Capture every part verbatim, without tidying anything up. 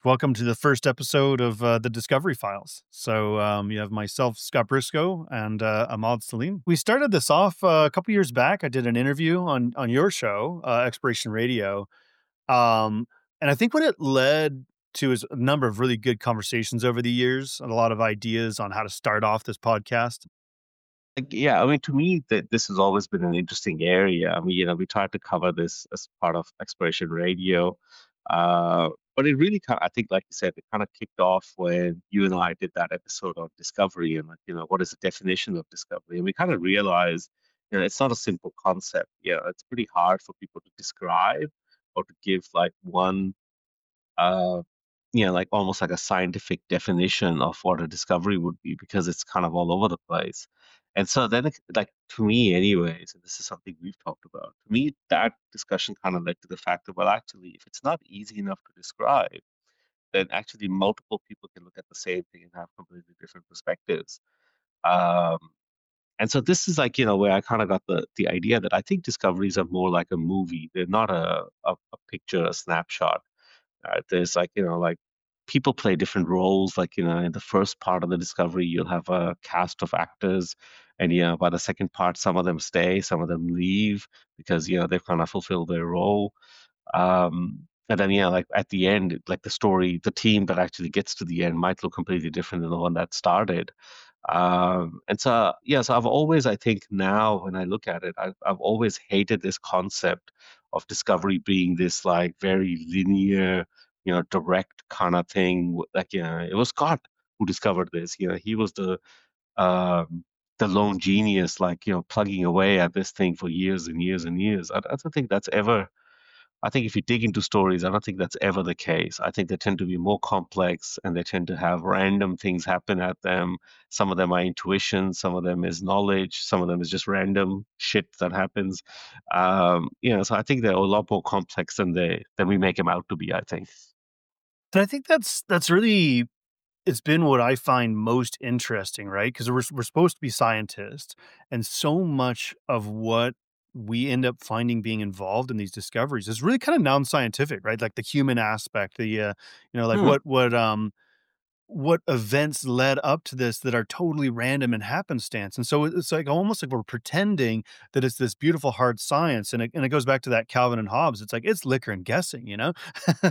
Welcome to the first episode of uh, the Discovery Files. So um, you have myself, Scott Briscoe, and uh, Ahmad Salim. We started this off uh, a couple years back. I did an interview on on your show, uh, Expiration Radio, um, and I think what it led to is a number of really good conversations over the years, and a lot of ideas on how to start off this podcast. Like, yeah, I mean, to me, that this has always been an interesting area. I mean, you know, we tried to cover this as part of Exploration Radio, uh, but it really kind of, I think, like you said, it kind of kicked off when you and I did that episode on discovery and, like, you know, what is the definition of discovery? And we kind of realized, you know, it's not a simple concept. You know, it's pretty hard for people to describe or to give like one uh, you know, like almost like a scientific definition of what a discovery would be because it's kind of all over the place. And so then, it, like to me, anyways, and this is something we've talked about. To me, that discussion kind of led to the fact that, well, actually, if it's not easy enough to describe, then actually multiple people can look at the same thing and have completely different perspectives. Um, and so this is like, you know, where I kind of got the the idea that I think discoveries are more like a movie. They're not a a, a picture, a snapshot. Uh, there's like, you know, like people play different roles. Like, you know, in the first part of the discovery, you'll have a cast of actors. And, you know, by the second part, some of them stay, some of them leave because, you know, they've kind of fulfilled their role. Um, and then, yeah, like at the end, like the story, the team that actually gets to the end might look completely different than the one that started. Um, and so, yeah, so I've always, I think now when I look at it, I've, I've always hated this concept of discovery being this like very linear, you know, direct kind of thing. Like, you know, it was Scott who discovered this. You know, he was the um, the lone genius, like, you know, plugging away at this thing for years and years and years. I, I don't think that's ever I think if you dig into stories, I don't think that's ever the case. I think they tend to be more complex and they tend to have random things happen at them. Some of them are intuition, some of them is knowledge, some of them is just random shit that happens. Um, you know, so I think they're a lot more complex than they than we make them out to be, I think. And I think that's that's really it's been what I find most interesting, right? Because we're we're supposed to be scientists, and so much of what we end up finding being involved in these discoveries is really kind of non-scientific, right? Like the human aspect, the uh, you know, like Hmm. what what um what events led up to this that are totally random and happenstance. And so it's like almost like we're pretending that it's this beautiful hard science. And it, and it goes back to that Calvin and Hobbes. It's like it's liquor and guessing, you know?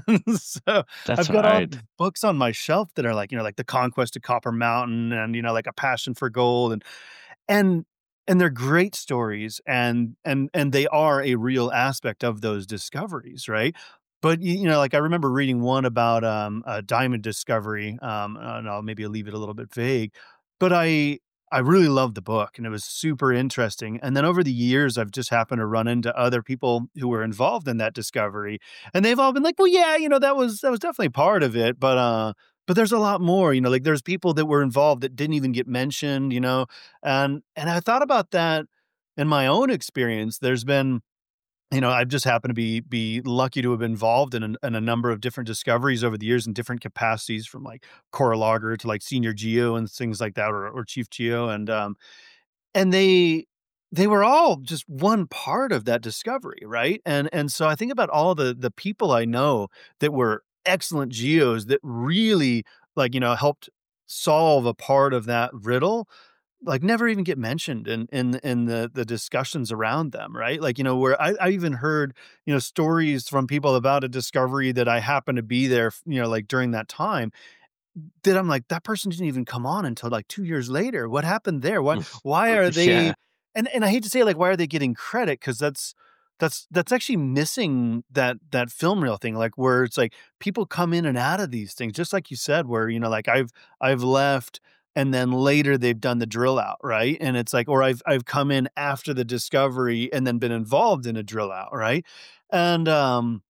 So That's I've got all right. these books on my shelf that are like, you know, like The Conquest of Copper Mountain and, you know, like A Passion for Gold. And and and they're great stories, and and and they are a real aspect of those discoveries, right? But, y you know, like, I remember reading one about, um, a diamond discovery, um, and I'll maybe leave it a little bit vague, but I I really loved the book, and it was super interesting, and then over the years, I've just happened to run into other people who were involved in that discovery, and they've all been like, "Well, yeah, you know, that was that was definitely part of it, but, uh, but there's a lot more," you know, like, there's people that were involved that didn't even get mentioned, you know, and and I thought about that in my own experience. There's been you know, I've just happened to be be lucky to have been involved in a in a number of different discoveries over the years in different capacities from, like, core logger to, like, senior geo and things like that, or or chief geo, and, um, and they they were all just one part of that discovery, right? And and so I think about all the the people I know that were excellent geos that really, like, you know, helped solve a part of that riddle, like, never even get mentioned in in in the the discussions around them, right? Like, you know, where I I even heard, you know, stories from people about a discovery that I happened to be there, f you know, like, during that time, that I'm like, "That person didn't even come on until, like, two years later. What happened there? Why why are Yeah. they" and and I hate to say, like, why are they getting credit? Because that's that's that's actually missing that that film reel thing, like, where it's like people come in and out of these things, just like you said, where, you know, like, I've I've left, and then later they've done the drill out, right? And it's like, or I've I've come in after the discovery and then been involved in a drill out, right? And, um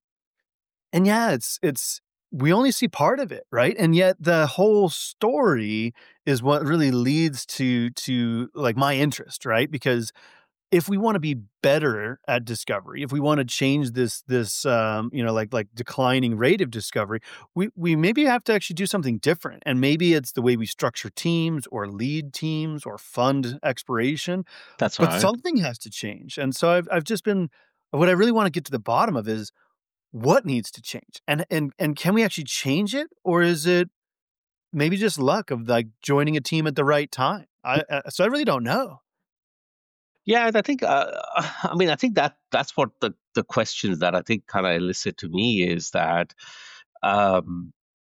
and yeah, it's it's we only see part of it, right? And yet the whole story is what really leads to to, like, my interest, right? Because if we wanna be better at discovery, if we wanna change this this, um, you know, like like, declining rate of discovery, we we maybe have to actually do something different, and maybe it's the way we structure teams or lead teams or fund exploration, That's but right. something has to change, and so I've I've just been what I really wanna get to the bottom of is what needs to change? And and and can we actually change it, or is it maybe just luck of, like, joining a team at the right time? I uh, so I really don't know. Yeah, and I think, uh, I mean, I think that that's what the the questions that I think kind of elicit to me is that, um,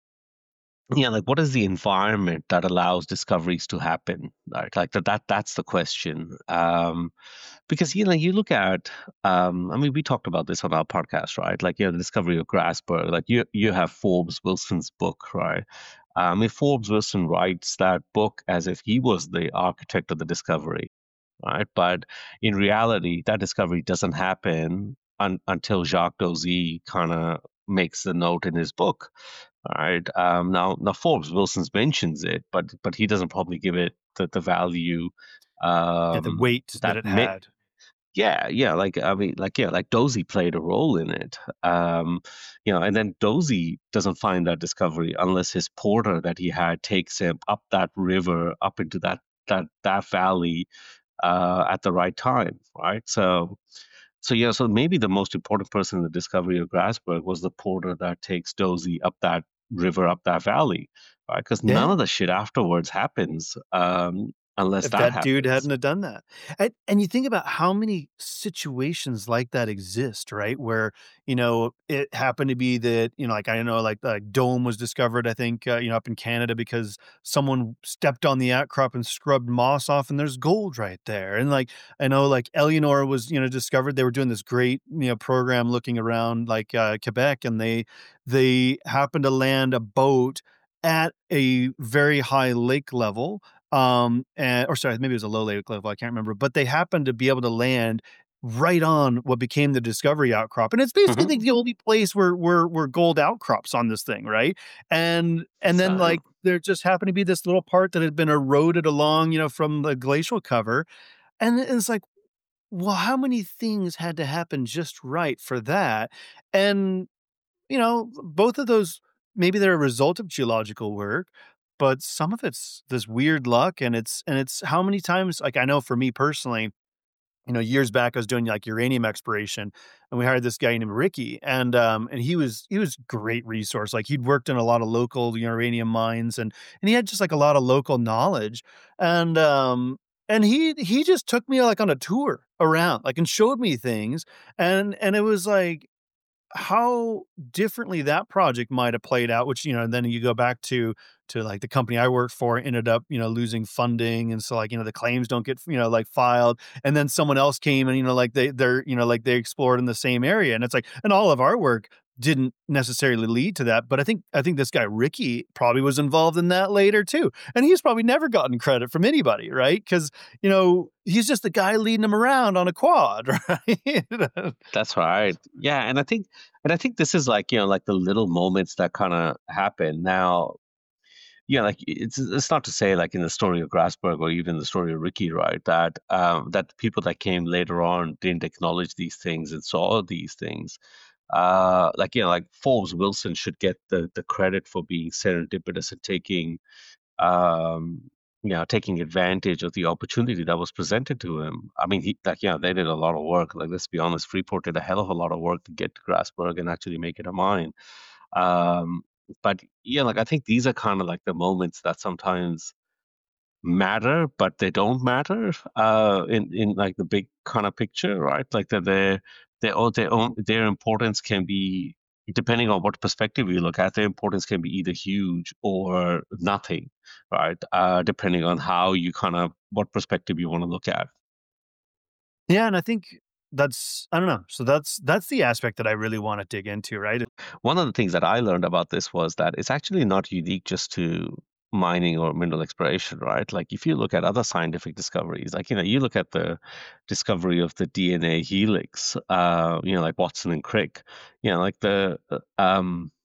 yeah, like what is the environment that allows discoveries to happen? Right, like that that that's the question. Um, because you know, you look at, um, I mean, we talked about this on our podcast, right? Like, you know, the discovery of Grasberg. Like, you you have Forbes Wilson's book, right? I mean, Forbes Wilson writes that book as if he was the architect of the discovery, right? But in reality, that discovery doesn't happen un- until Jacques Dozy kind of makes the note in his book. All right. Um, now, now Forbes Wilson mentions it, but but he doesn't probably give it the, the value Yeah, the um, weight that that it may, had. yeah, yeah, like I mean, like yeah, like Dozy played a role in it, um, you know, and then Dozy doesn't find that discovery unless his porter that he had takes him up that river, up into that that that valley uh, at the right time, right? So, so yeah, so maybe the most important person in the discovery of Grasberg was the porter that takes Dozy up that river, up that valley, right? Because none Yeah. of the shit afterwards happens um, unless If that that dude happens. hadn't have done that. And and you think about how many situations like that exist, right? Where, you know, it happened to be that, you know, like, I know, like, like Dome was discovered, I think, uh, you know, up in Canada because someone stepped on the outcrop and scrubbed moss off, and there's gold right there. And, like, I know, like, Eleanor was, you know, discovered. They were doing this great, you know, program looking around, like, uh, Quebec, and they they happened to land a boat at a very high lake level, um, and or sorry, maybe it was a low lake level, I can't remember, but they happened to be able to land right on what became the discovery outcrop, and it's basically like Hmm. the only place where where where gold outcrops on this thing, right? And and then, So like, there just happened to be this little part that had been eroded along, you know, from the glacial cover, and it's like, well, how many things had to happen just right for that? And you know, both of those, maybe they're a result of geological work, but some of it's this weird luck, and it's and it's how many times, like, I know for me personally, you know, years back I was doing, like, uranium exploration, and we hired this guy named Ricky, and um and he was he was great resource. Like, he'd worked in a lot of local uranium mines, and and he had just, like, a lot of local knowledge. And um and he he just took me, like, on a tour around, like, and showed me things, and and it was like how differently that project might have played out, which, you know, then you go back to to like the company I worked for ended up, you know, losing funding. And so, like, you know, the claims don't get, you know, like, filed. And then someone else came and, you know, like they they're, you know, like they explored in the same area. And it's like, and all of our work didn't necessarily lead to that. But I think I think this guy Ricky probably was involved in that later too. And he's probably never gotten credit from anybody, right? Because, you know, he's just the guy leading him around on a quad, right? that's right. Yeah, and I think and I think this is like, you know, like the little moments that kind of happen. Now, yeah, like it's it's not to say like in the story of Grasberg or even the story of Ricky, right, that um that people that came later on didn't acknowledge these things and saw these things. Uh like, you know, like Forbes Wilson should get the the credit for being serendipitous and taking um you know, taking advantage of the opportunity that was presented to him. I mean, he like, yeah, they did a lot of work. Like, let's be honest, Freeport did a hell of a lot of work to get to Grasberg and actually make it a mine. Um, but yeah, like I think these are kind of like the moments that sometimes matter, but they don't matter uh, in in like the big kind of picture, right? Like that their their own their own their importance can be, depending on what perspective you look at, their importance can be either huge or nothing, right? Uh, depending on how you kind of what perspective you want to look at. Yeah, and I think that's I don't know. So that's that's the aspect that I really wanna dig into, right? One of the things that I learned about this was that it's actually not unique just to mining or mineral exploration, right? Like if you look at other scientific discoveries, like you know, you look at the discovery of the D N A helix, uh, you know, like Watson and Crick, you know, like the uh, um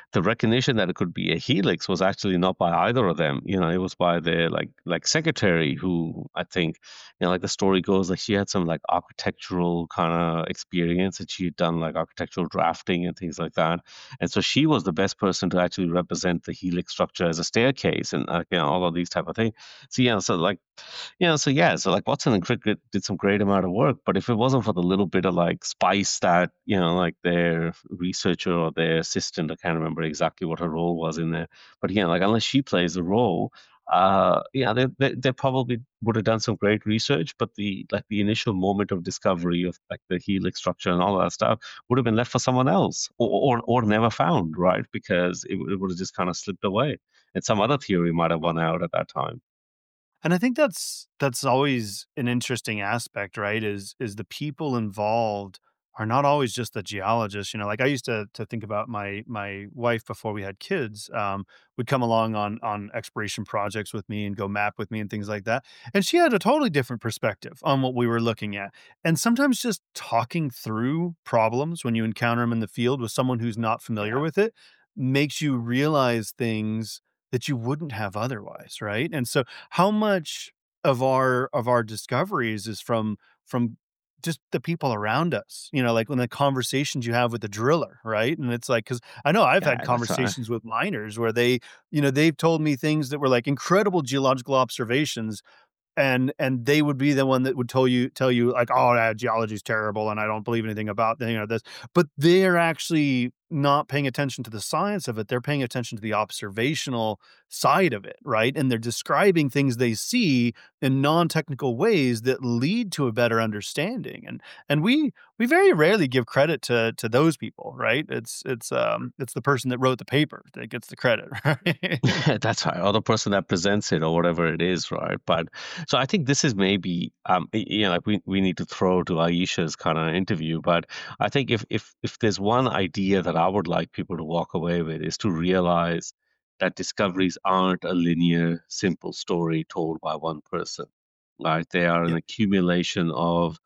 the recognition that it could be a helix was actually not by either of them. You know, it was by their like like secretary, who I think, you know, like the story goes, like she had some like architectural kind of experience, and she had done like architectural drafting and things like that. And so she was the best person to actually represent the helix structure as a staircase, and uh, you know, all of these type of things. So yeah, so like you know, so yeah, so like Watson and Crick did did some great amount of work, but if it wasn't for the little bit of like spice that, you know, like their researcher or their assistant, I can't remember exactly what her role was in there, but yeah, like unless she plays the role, uh, yeah, they, they they probably would have done some great research, but the like the initial moment of discovery of like the helix structure and all that stuff would have been left for someone else, or or, or never found, right? Because it, it would have just kind of slipped away, and some other theory might have won out at that time. And I think that's that's always an interesting aspect, right? Is is the people involved are not always just the geologists. You know, like I used to to think about my my wife before we had kids, um, would come along on on exploration projects with me and go map with me and things like that. And she had a totally different perspective on what we were looking at. And sometimes just talking through problems when you encounter them in the field with someone who's not familiar Yeah. with it makes you realize things that you wouldn't have otherwise, right? And so how much of our of our discoveries is from from just the people around us, you know, like when the conversations you have with the driller, right? And it's like, because I know I've had Yeah, that's right. conversations with miners where they, you know, they've told me things that were like incredible geological observations, and and they would be the one that would tell you tell you like, "Oh, yeah, geology is terrible, and I don't believe anything about, you know, this." But they're actually not paying attention to the science of it. They're paying attention to the observational side of it, right? And they're describing things they see in non-technical ways that lead to a better understanding. And and we we very rarely give credit to to those people, right? It's it's um it's the person that wrote the paper that gets the credit, right? That's right, or the person that presents it or whatever it is, right? But so I think this is maybe um y- you know, like we, we need to throw to Aisha's kind of interview, but I think if if if there's one idea that I would like people to walk away with is to realize that discoveries aren't a linear, simple story told by one person. Right? They are an Yep. accumulation of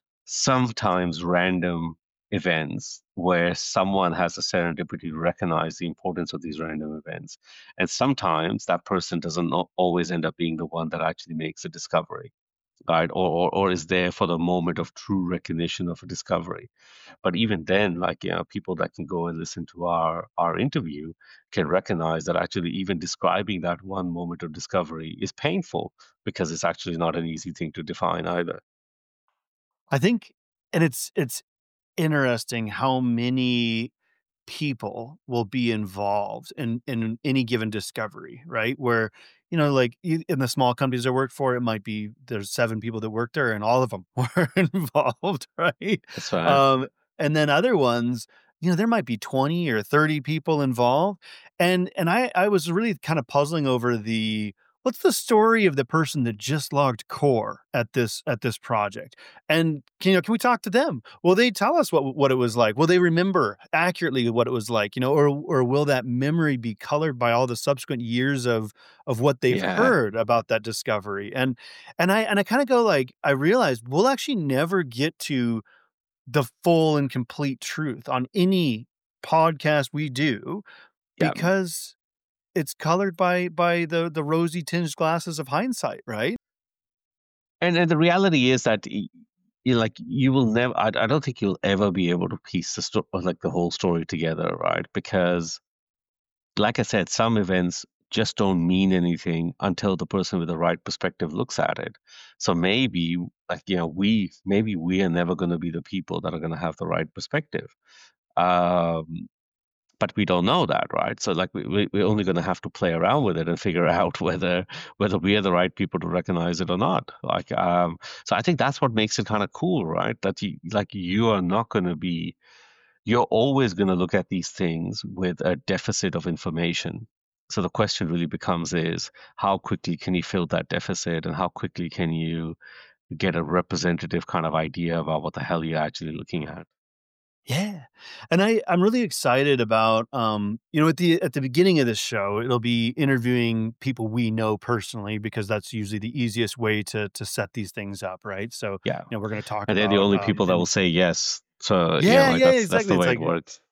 sometimes random events where someone has a serendipity to recognize the importance of these random events. And sometimes that person doesn't al- always end up being the one that actually makes a discovery, right? Or, or, or is there for the moment of true recognition of a discovery. But even then, like, you know, people that can go and listen to our, our interview can recognize that actually even describing that one moment of discovery is painful because it's actually not an easy thing to define either. I think, and it's it's interesting how many people will be involved in in any given discovery, right? Where, you know, like i- in the small companies I work for, it might be there's seven people that work there and all of them were involved, right? That's right. Um, and then other ones, you know, there might be twenty or thirty people involved. And and I I was really kind of puzzling over the what's the story of the person that just logged core at this at this project? And can, you know, can we talk to them? Will they tell us what what it was like? Will they remember accurately what it was like, you know, or or will that memory be colored by all the subsequent years of of what they've Yeah. heard about that discovery? And and I and I kind of go like, I realized we'll actually never get to the full and complete truth on any podcast we do Yeah. because it's colored by by the the rosy tinged glasses of hindsight, right? And and the reality is that y you like, you will never I I don't think you'll ever be able to piece the sto like, the whole story together, right? Because, like I said, some events just don't mean anything until the person with the right perspective looks at it. So maybe, like, you know, we maybe we are never gonna be the people that are gonna have the right perspective. Um but we don't know that, right? So like we, we we're only going to have to play around with it and figure out whether whether we are the right people to recognize it or not. Like, um, so I think that's what makes it kind of cool, right? That you like you are not going to be you're always going to look at these things with a deficit of information. So the question really becomes is how quickly can you fill that deficit, and how quickly can you get a representative kind of idea about what the hell you're actually looking at? Yeah. And I I'm really excited about, um, you know, at the at the beginning of this show, it'll be interviewing people we know personally because that's usually the easiest way to to set these things up, right? So, Yeah, you know, we're going to talk and they're the about only um people that will and say yes. So, you know, yeah, like yeah, that's that's exactly. the It's way it like works.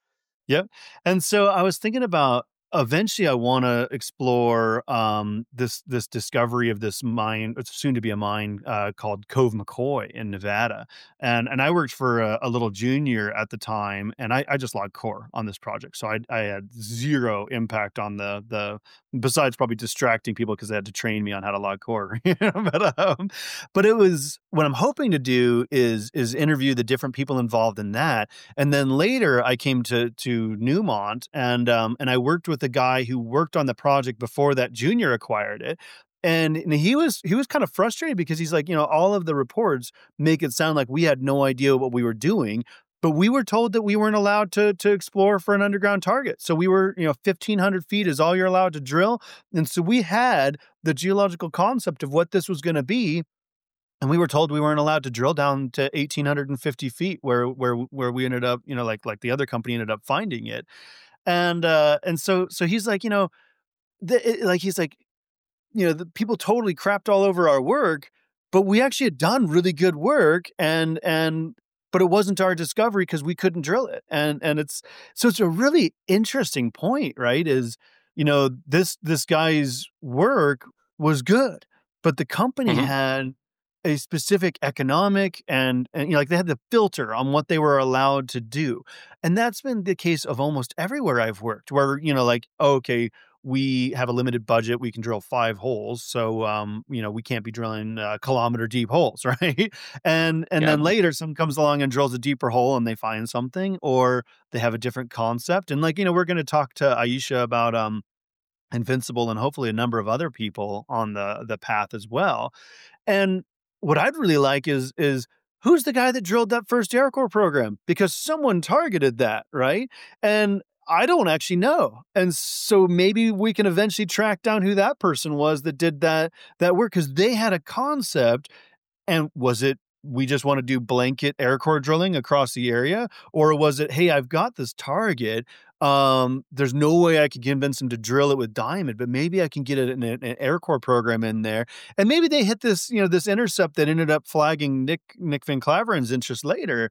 Yep. And so I was thinking about eventually I want to explore um, this this discovery of this mine. It's soon to be a mine uh, called Cove McCoy in Nevada, and and I worked for a, a little junior at the time, and I, I just logged core on this project, so I I had zero impact on the the besides probably distracting people because they had to train me on how to log core. You know? but um, but it was what I'm hoping to do is is interview the different people involved in that, and then later I came to to Newmont and um and I worked with a guy who worked on the project before that junior acquired it. And, and he was he was kind of frustrated because he's like, you know, all of the reports make it sound like we had no idea what we were doing, but we were told that we weren't allowed to to explore for an underground target. So we were, you know, fifteen hundred feet is all you're allowed to drill. And so we had the geological concept of what this was going to be, and we were told we weren't allowed to drill down to one thousand eight hundred fifty feet where where where we ended up, you know, like like the other company ended up finding it. And, uh, and so so he's like, you know, the it like, he's like, you know, the people totally crapped all over our work, but we actually had done really good work and and but it wasn't our discovery because we couldn't drill it. And and it's so it's a really interesting point, right? Is, you know, this this guy's work was good, but the company Hmm. had a specific economic and and you know, like they had the filter on what they were allowed to do. And that's been the case of almost everywhere I've worked, where, you know, like, oh, okay, we have a limited budget. We can drill five holes. So, um, you know, we can't be drilling uh, kilometer deep holes, right? And and Yeah. then later someone comes along and drills a deeper hole and they find something, or they have a different concept. And like, you know, we're going to talk to Aisha about um Invincible and hopefully a number of other people on the the path as well. And what I'd really like is is who's the guy that drilled that first AirCore program? Because someone targeted that, right? And I don't actually know. And so maybe we can eventually track down who that person was that did that that work because they had a concept. And was it we just want to do blanket air core drilling across the area? Or was it, hey, I've got this target. Um, there's no way I could convince him to drill it with diamond, but maybe I can get it in an, an air core program in there. And maybe they hit this, you know, this intercept that ended up flagging Nick Nick Van Claveren's interest later.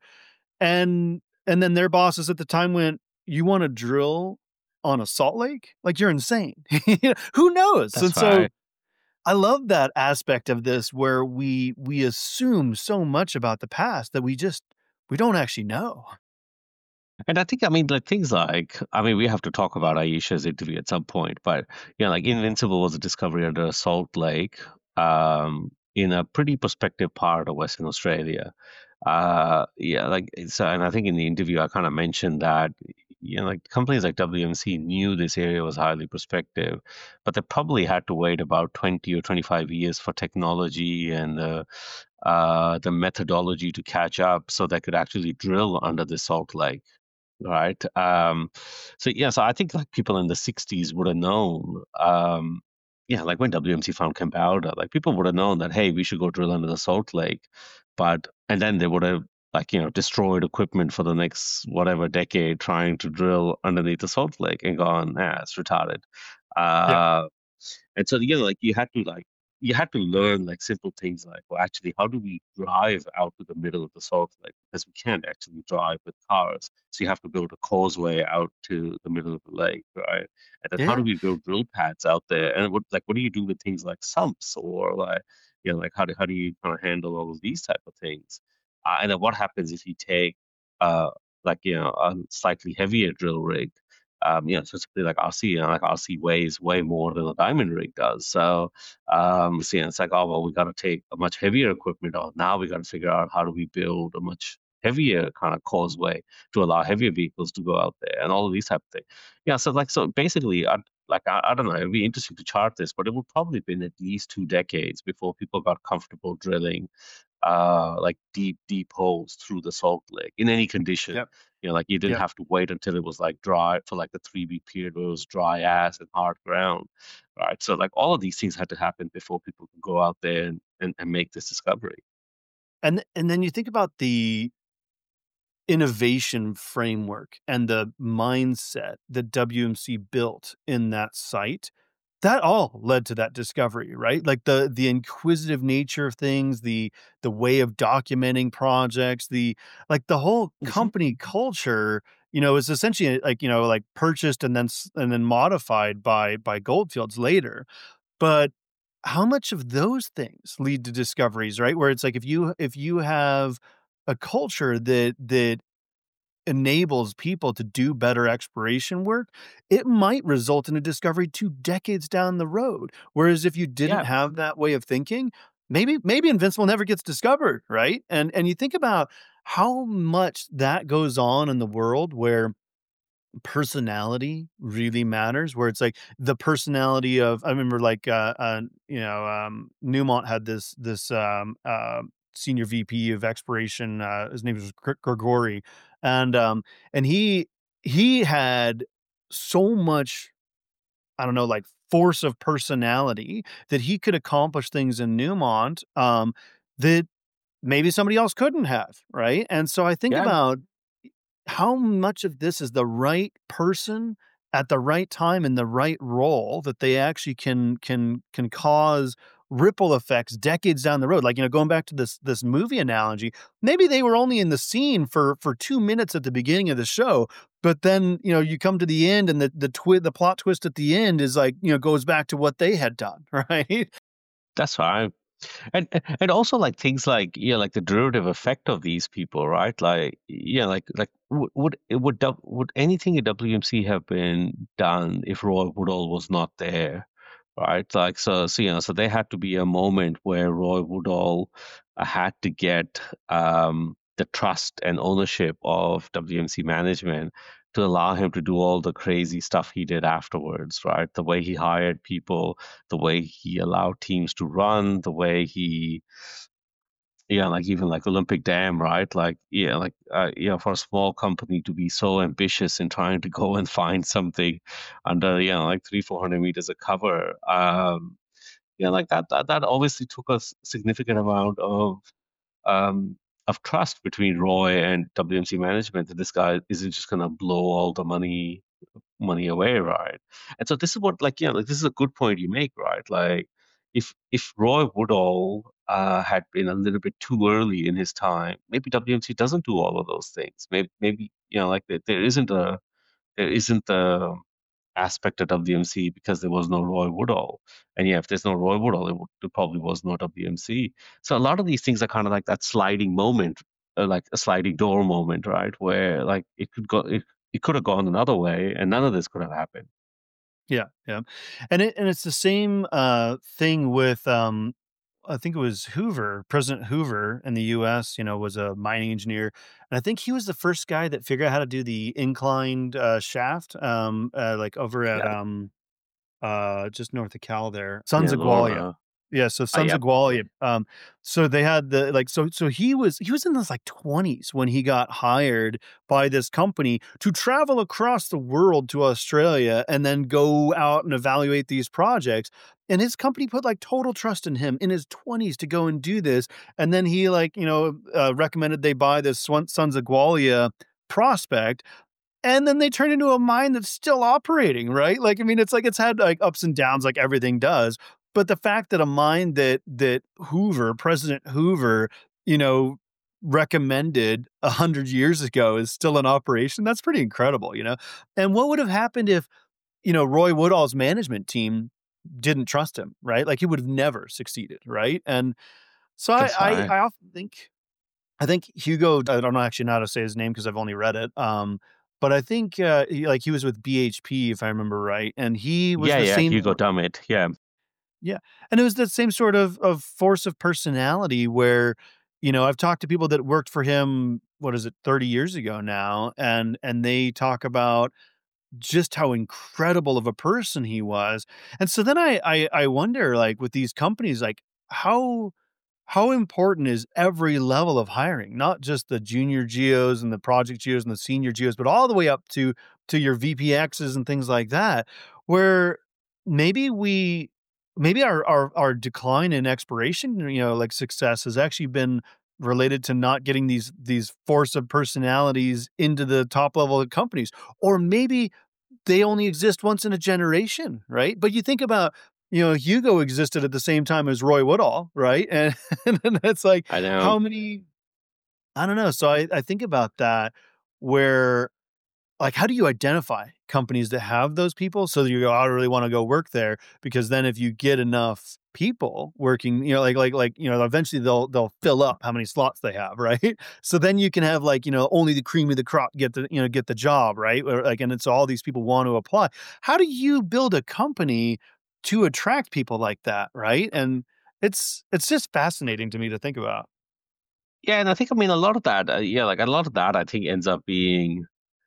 And and then their bosses at the time went, you want to drill on a salt lake? Like you're insane. Who knows? And That's so right. I love that aspect of this where we we assume so much about the past that we just we don't actually know. And I think, I mean, like things like, I mean, we have to talk about Aisha's interview at some point, but you know, like Invincible was a discovery under Salt Lake, um, in a pretty prospective part of Western Australia. Uh, yeah, like so, and I think in the interview I kind of mentioned that, you know, like companies like W M C knew this area was highly prospective, but they probably had to wait about twenty or twenty-five years for technology and the uh, the methodology to catch up so they could actually drill under the Salt Lake. Right. Um, so yeah, so I think like people in the sixties would have known, um, yeah, like when W M C found Cambalda, like people would have known that, hey, we should go drill under the Salt Lake. But and then they would have like, you know, destroyed equipment for the next whatever decade trying to drill underneath the Salt Lake and gone, yeah, it's retarded. Yeah. Uh, and so, you know, like you had to like you had to learn like simple things like, well, actually, how do we drive out to the middle of the Salt Lake? Because we can't actually drive with cars. So you have to build a causeway out to the middle of the lake, right? And then how do Yeah. we build drill pads out there? And what like what do you do with things like sumps or like you know, like how do how do you kind of handle all of these type of things? Uh, and then what happens if you take uh like you know a slightly heavier drill rig um, you know, so something like R C, you know, like R C weighs way more than a diamond rig does. So, um, so, you know, it's like, oh, well, we got to take a much heavier equipment on. Now we got to figure out how do we build a much heavier kind of causeway to allow heavier vehicles to go out there and all of these type of things. Yeah. So like, so basically, I, like, I, I don't know, it'd be interesting to chart this, but it would probably been at least two decades before people got comfortable drilling uh like deep deep holes through the salt lake in any condition. Yep. You know, like you didn't Yep. have to wait until it was like dry for like the three week period where it was dry ass and hard ground, right? So like all of these things had to happen before people could go out there and, and, and make this discovery. And and then you think about the innovation framework and the mindset that W M C built in that site, that all led to that discovery, right? Like the the inquisitive nature of things, the the way of documenting projects, the like the whole Hmm. company culture you know, is essentially like, you know, like purchased and then s and then modified by by Goldfields later. But how much of those things lead to discoveries, right? Where it's like if you if you have a culture that that enables people to do better exploration work, it might result in a discovery two decades down the road. Whereas if you didn't Yeah, have that way of thinking, maybe maybe Invincible never gets discovered, right? And and you think about how much that goes on in the world where personality really matters, where it's like the personality of I remember like, uh, uh, you know, um, Newmont had this this, um, uh, senior V P of exploration, uh, his name was Gr Grigori, and, um, and he he had so much, I don't know, like, force of personality that he could accomplish things in Newmont, um, that maybe somebody else couldn't have, right? And so I think yeah. about how much of this is the right person at the right time in the right role that they actually can can can cause ripple effects decades down the road. Like, you know, going back to this this movie analogy, maybe they were only in the scene for for two minutes at the beginning of the show, but then, you know, you come to the end and the the twi the plot twist at the end is like, you know, goes back to what they had done, right? That's fine. And and and also like things like, yeah, like the derivative effect of these people, right? Like, yeah, like like would would it would dou- would anything at W M C have been done if Roy Woodall was not there, right? Like so, so you know, so there had to be a moment where Roy Woodall uh, had to get um, the trust and ownership of W M C management to allow him to do all the crazy stuff he did afterwards, right? The way he hired people, the way he allowed teams to run, the way he, yeah, like even like Olympic Dam, right? Like, yeah, like, uh, you know, for a small company to be so ambitious in trying to go and find something under, you know, like three, four hundred meters of cover, um, yeah, like that, that, that obviously took a s- significant amount of, um, of trust between Roy and W M C management that this guy isn't just going to blow all the money money away, right? And so this is what, like, you know, like this is a good point you make, right? Like, if if Roy Woodall uh, had been a little bit too early in his time, maybe W M C doesn't do all of those things. Maybe, maybe you know, like there, there isn't a there isn't a aspect of W M C because there was no Roy Woodall. And yeah, if there's no Roy Woodall, it, would, there probably was no W M C. So a lot of these things are kind of like that sliding moment, uh, like a sliding door moment, right? Where like it could go, it, it could have gone another way, and none of this could have happened. Yeah, yeah. And it and it's the same, uh, thing with, um, I think it was Hoover, President Hoover in the U S, you know, was a mining engineer, and I think he was the first guy that figured out how to do the inclined, uh, shaft, um, uh, like, over at, Yeah, um uh, just north of Cal there. Sons yeah, of Gwalior. Laura. Yeah, so Uh, Sons yeah, of Gwalior, um, so they had the like, so so he was he was in his, like, twenties when he got hired by this company to travel across the world to Australia and then go out and evaluate these projects, and his company put, like, total trust in him in his twenties to go and do this, and then he, like, you know, uh, recommended they buy this Swan Sons of Gwalior prospect, and then they turn into a mine that's still operating, right? Like, I mean, it's like it's had, like, ups and downs like everything does, but the fact that a mine that that Hoover, President Hoover, you know, recommended one hundred years ago is still in operation, that's pretty incredible, you know? And what would have happened if, you know, Roy Woodall's management team didn't trust him, right? Like, he would have never succeeded, right? And so I that's I right. I often think I think Hugo I don't know actually know how to say his name because 'cause I've only read it, um, but I think, uh, he like, he was with B H P, if I remember right, and he was Yeah, the yeah, same Hugo w Dummett. Yeah, yeah, and it was the same sort of of force of personality where, you know, I've talked to people that worked for him, what is it, thirty years ago now, and and they talk about just how incredible of a person he was, and so then I I I wonder, like, with these companies, like, how how important is every level of hiring? Not just the junior geos and the project geos and the senior geos, but all the way up to to your V P Xs and things like that, where maybe we maybe our our our decline in exploration, you know, like success has actually been related to not getting these these force of personalities into the top level of companies. Or maybe they only exist once in a generation, right? But you think about, you know, Hugo existed at the same time as Roy Woodall, right? And and then it's like, I know. how many I don't know. So I I think about that where like, how do you identify companies that have those people so that you go, "I really wanna go work there," because then if you get enough people working, you know, like like like, you know, eventually they'll they'll fill up how many slots they have, right? So then you can have, like, you know, only the cream of the crop get the you know, get the job, right? Or, like, and it's all these people want to apply. How do you build a company to attract people like that, right? And it's it's just fascinating to me to think about. Yeah, and I think I mean a lot of that, uh, yeah, like a lot of that I think ends up being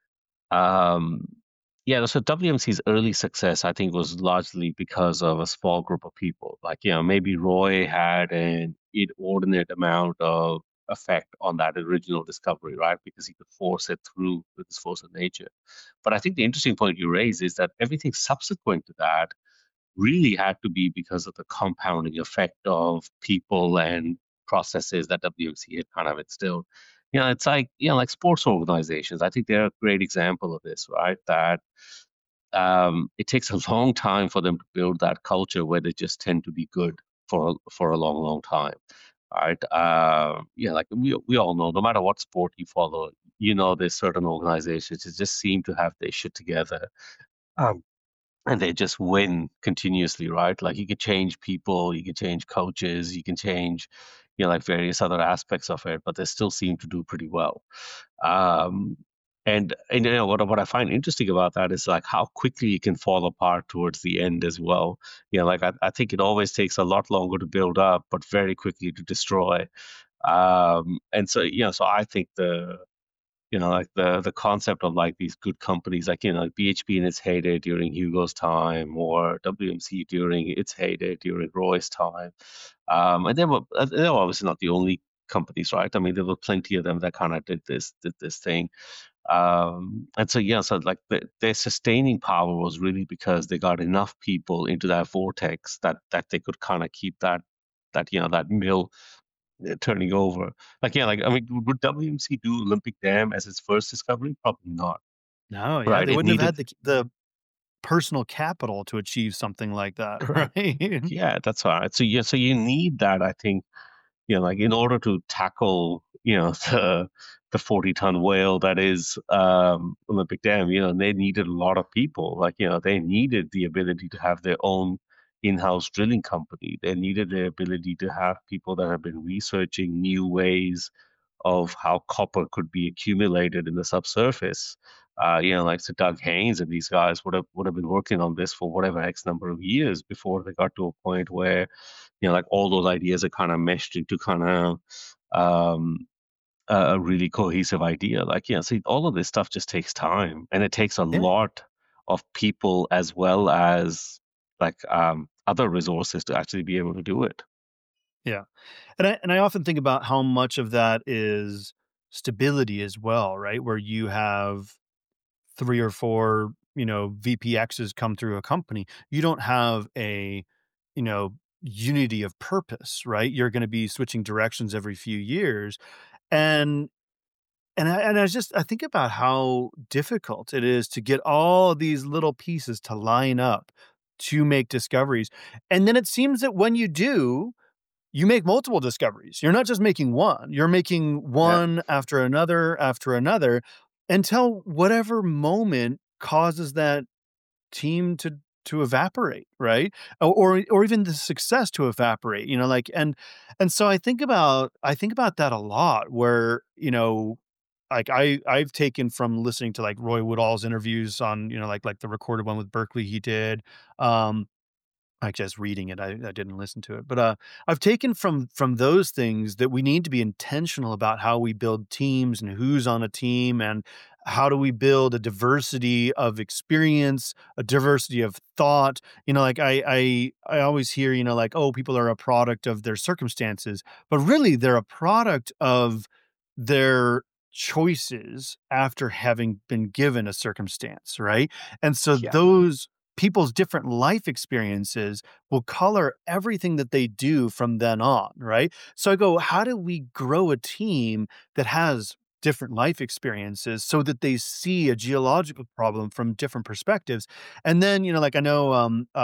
um yeah, so W M C's early success I think was largely because of a small group of people. Like, you know, maybe Roy had an inordinate amount of effect on that original discovery, right? Because he could force it through with his force of nature. But I think the interesting point you raise is that everything subsequent to that really had to be because of the compounding effect of people and processes that W M C had kind of instilled. You know, it's like, you know, like sports organizations. I think they're a great example of this, right? That um, it takes a long time for them to build that culture where they just tend to be good for for a long, long time, right? Uh, yeah, like we we all know, no matter what sport you follow, you know, there's certain organizations that just seem to have their shit together. Um, and they just win continuously, right? Like you can change people, you can change coaches, you can change, you know, like various other aspects of it, but they still seem to do pretty well. Um, and and you know what what I find interesting about that is like how quickly it can fall apart towards the end as well. You know, like I, I think it always takes a lot longer to build up, but very quickly to destroy. Um, and so you know, so I think the you know, like the the concept of like these good companies, like you know, like B H P in its heyday during Hugo's time, or W M C during its heyday during Roy's time, um, and they were uh, they were obviously not the only companies, right? I mean, there were plenty of them that kind of did this did this thing, um, and so yeah, so like the, their sustaining power was really because they got enough people into that vortex that that they could kind of keep that that you know that mill uh, turning over. Like, yeah, like I mean, would W M C do Olympic Dam as its first discovery? Probably not. No, yeah, Right? they It wouldn't have needed had the the personal capital to achieve something like that, correct. right? Yeah, that's right. So yeah, so you need that. I think you know, like in order to tackle you know the the forty ton whale that is um, Olympic Dam. You know, they needed a lot of people. Like you know, they needed the ability to have their own in-house drilling company. They needed the ability to have people that have been researching new ways of how copper could be accumulated in the subsurface. Uh, you know, like so Doug Haynes and these guys would have would have been working on this for whatever X number of years before they got to a point where, you know, like all those ideas are kind of meshed into kind of um, a a really cohesive idea. Like, yeah, see, all of this stuff just takes time, and it takes a Yeah, lot of people as well as like um, other resources to actually be able to do it. yeah. And I and I often think about how much of that is stability as well, right? Where you have three or four, you know, V P Xs come through a company. You don't have a, you know, unity of purpose, right? You're gonna be switching directions every few years. And and I and I just I think about how difficult it is to get all these little pieces to line up to make discoveries. And then it seems that when you do, you make multiple discoveries. You're not just making one, you're making Yeah. one after another after another until whatever moment causes that team to to evaporate, right? Or or or even the success to evaporate, you know, like and and so I think about I think about that a lot where, you know, like I I've taken from listening to like Roy Woodall's interviews on, you know, like like the recorded one with Berkeley he did. Um I just reading it, I I didn't listen to it, but, uh, I've taken from from those things that we need to be intentional about how we build teams and who's on a team, and how do we build a diversity of experience, a diversity of thought. You know, like, I I I always hear, you know, like, "Oh, people are a product of their circumstances," but really they're a product of their choices after having been given a circumstance, right? And so Yeah. those people's different life experiences will color everything that they do from then on, right? So I go, how do we grow a team that has different life experiences so that they see a geological problem from different perspectives? And then, you know, like I know um uh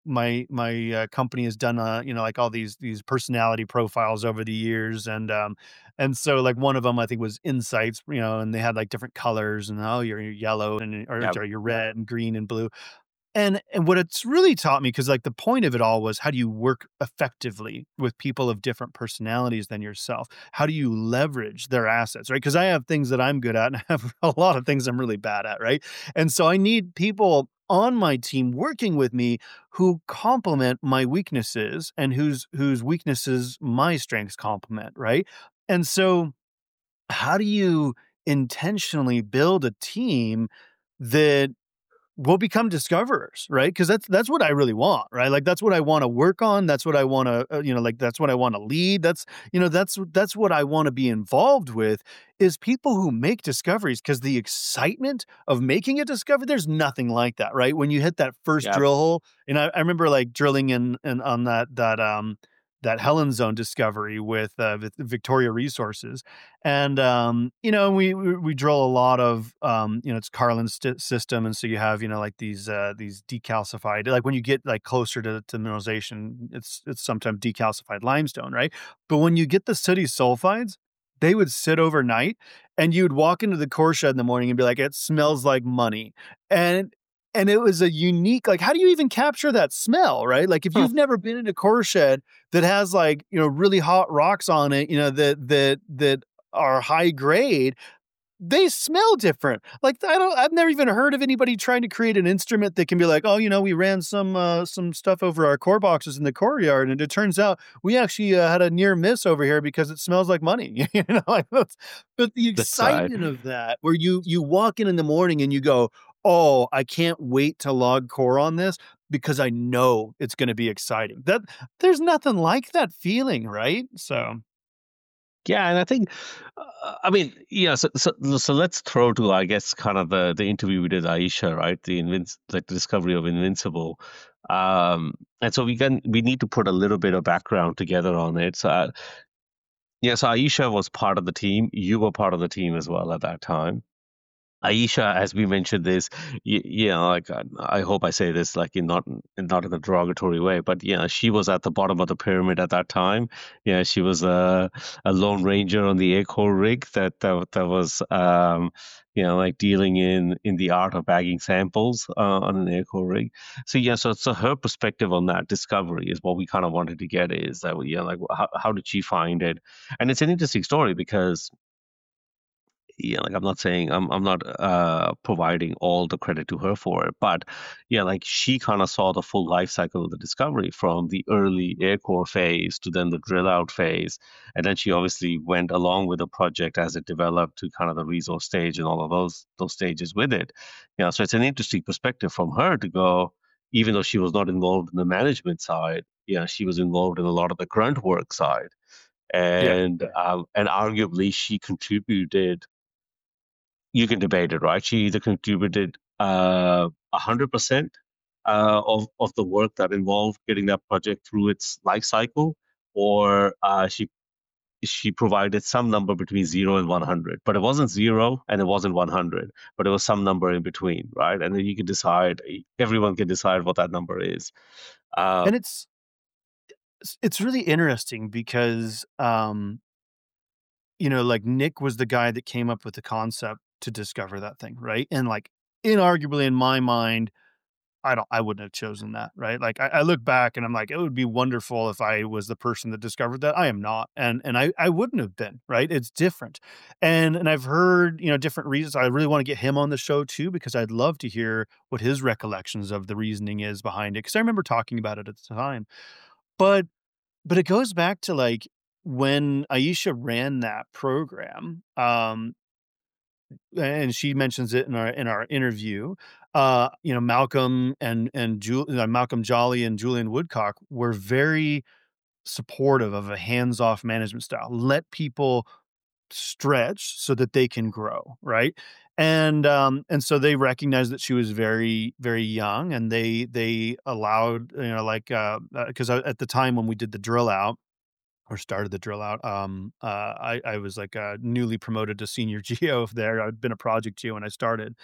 my my, uh, company has done, uh, you know, like, all these these personality profiles over the years, and, um, and so, like, one of them I think was insights, you know, and they had, like, different colors and, "Oh, you're you're yellow," and or Yeah. sorry, "You're red and green and blue." And and what it's really taught me, because like, the point of it all was how do you work effectively with people of different personalities than yourself? How do you leverage their assets, right? Because I have things that I'm good at, and I have a lot of things I'm really bad at, right? And so I need people on my team working with me who complement my weaknesses and whose whose weaknesses my strengths complement, right? And so how do you intentionally build a team that we'll become discoverers, right? Because that's that's what I really want, right? Like, that's what I wanna work on, that's what I wanna, uh, you know, like, that's what I wanna lead, that's you know, that's that's what I wanna be involved with, is people who make discoveries. Because the excitement of making a discovery, there's nothing like that, right? When you hit that first Yeah. drill hole, and I I remember, like, drilling in in on that that, um, that Helen Zone discovery with, uh, with Victoria Resources, and, um, you know, we we we drill a lot of, um, you know, it's Carlin's st system, and so you have, you know, like these, uh, these decalcified like, when you get, like, closer to to mineralization, it's it's sometimes decalcified limestone, right? But when you get the sooty sulfides, they would sit overnight, and you'd walk into the core shed in the morning and be like, "It smells like money." And and it was a unique like, how do you even capture that smell, right? Like, if Hmm. you've never been in a core shed that has, like, you know, really hot rocks on it, you know, that that that are high grade, they smell different. Like, I don't I've never even heard of anybody trying to create an instrument that can be like, "Oh, you know, we ran some, uh, some stuff over our core boxes in the core yard, and it turns out we actually, uh, had a near miss over here because it smells like money." You know, like, that's but the That's right. excitement of that, where you you walk in in the morning and you go, "Oh, I can't wait to log core on this because I know it's gonna be exciting." That there's nothing like that feeling, right? So Yeah, and I think, uh, I mean, yeah. So, so, so let's throw to, I guess, kind of the the interview we did, Aisha, right? The Invinci- like the discovery of Invincible, um, and so we can we need to put a little bit of background together on it. So, uh, yeah, so Aisha was part of the team. You were part of the team as well at that time. Aisha, as we mentioned this, you, you know, like uh, I hope I say this like in not in not in a derogatory way, but yeah, she was at the bottom of the pyramid at that time. Yeah, she was a a lone ranger on the Acorn rig that that, that was um, you know, like dealing in in the art of bagging samples uh, on an Acorn rig. So yeah, so so her perspective on that discovery is what we kind of wanted to get is that you know, like how how did she find it? And it's an interesting story because yeah, like I'm not saying I'm I'm not uh providing all the credit to her for it, but yeah, like she kind of saw the full life cycle of the discovery from the early air core phase to then the drill out phase, and then she obviously went along with the project as it developed to kind of the resource stage and all of those those stages with it. You know, so it's an interesting perspective from her to go, even though she was not involved in the management side, yeah, she was involved in a lot of the grunt work side, yeah. and um, and arguably she contributed, you can debate it, right? She either contributed uh, one hundred percent uh, of, of the work that involved getting that project through its life cycle, or uh, she she provided some number between zero and one hundred. But it wasn't zero and it wasn't one hundred, but it was some number in between, right? And then you can decide, everyone can decide what that number is. Uh, And it's it's it's really interesting because, um, you know, like, Nick was the guy that came up with the concept to discover that thing, right? And, like, inarguably in my mind, I don't I wouldn't have chosen that, right? Like, I I look back and I'm like, "It would be wonderful if I was the person that discovered that." I am not, and and I I wouldn't have been, right? It's different. And and I've heard, you know, different reasons. I really wanna get him on the show too because I'd love to hear what his recollections of the reasoning is behind it. Because I remember talking about it at the time. But but it goes back to, like, when Aisha ran that program, um, and she mentions it in our in our interview, uh, you know, Malcolm and and Ju uh, Malcolm Jolly and Julian Woodcock were very supportive of a hands-off management style. Let people stretch so that they can grow, right? And, um, and so they recognized that she was very, very young, and they they allowed, you know, like, uh, because at the time when we did the drill out or started the drill out, um, uh, I I was, like, uh, newly promoted to senior geo there. I'd been a project geo when I started,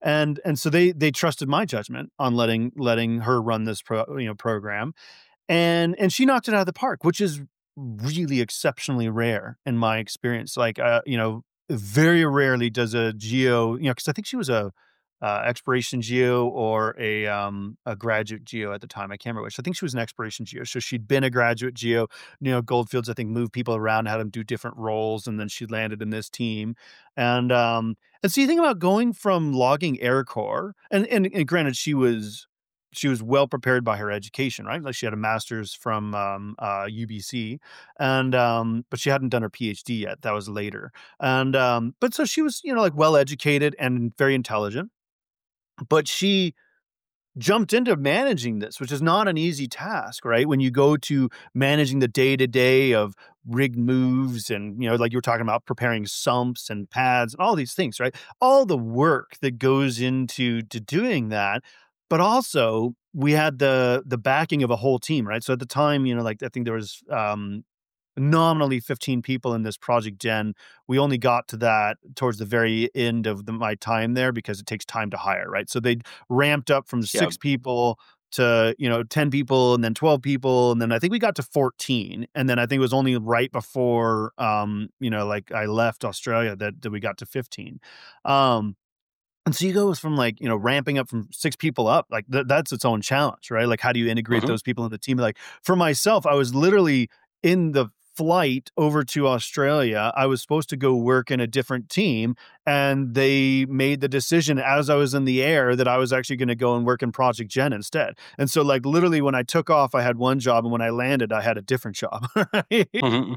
And and so they they trusted my judgment on letting letting her run this pro you know, program, and and she knocked it out of the park, which is really exceptionally rare in my experience. Like, uh, you know, very rarely does a geo, you know, because I think she was a uh, exploration geo or a um, a graduate geo at the time. I can't remember which. I think she was an exploration geo. So she'd been a graduate geo. You know, Goldfields, I think, moved people around, had them do different roles, and then she landed in this team. And um, and so you think about going from logging Air Core, and and, and granted, she was she was well prepared by her education, right? Like she had a master's from um, uh, U B C, and um, but she hadn't done her PhD yet. That was later, and um, but so she was, you know, like well educated and very intelligent. But she jumped into managing this, which is not an easy task, right? When you go to managing the day to day of rig moves and, you know, like you were talking about preparing sumps and pads and all these things, right? All the work that goes into to doing that. But also we had the the backing of a whole team, right? So at the time, you know, like I think there was um nominally fifteen people in this Project Gen. We only got to that towards the very end of the, my time there because it takes time to hire, right? So they ramped up from Yeah. six people to, you know, ten people and then twelve people. And then I think we got to fourteen. And then I think it was only right before, um, you know, like I left Australia that, that we got to fifteen. Um, and so you go from like, you know, ramping up from six people up, like th- that's its own challenge, right? Like, how do you integrate Hmm. those people in the team? Like for myself, I was literally in the flight over to Australia. I was supposed to go work in a different team, and they made the decision as I was in the air that I was actually going to go and work in Project Gen instead. And so, like, literally, when I took off, I had one job, and when I landed, I had a different job. Right? Hmm.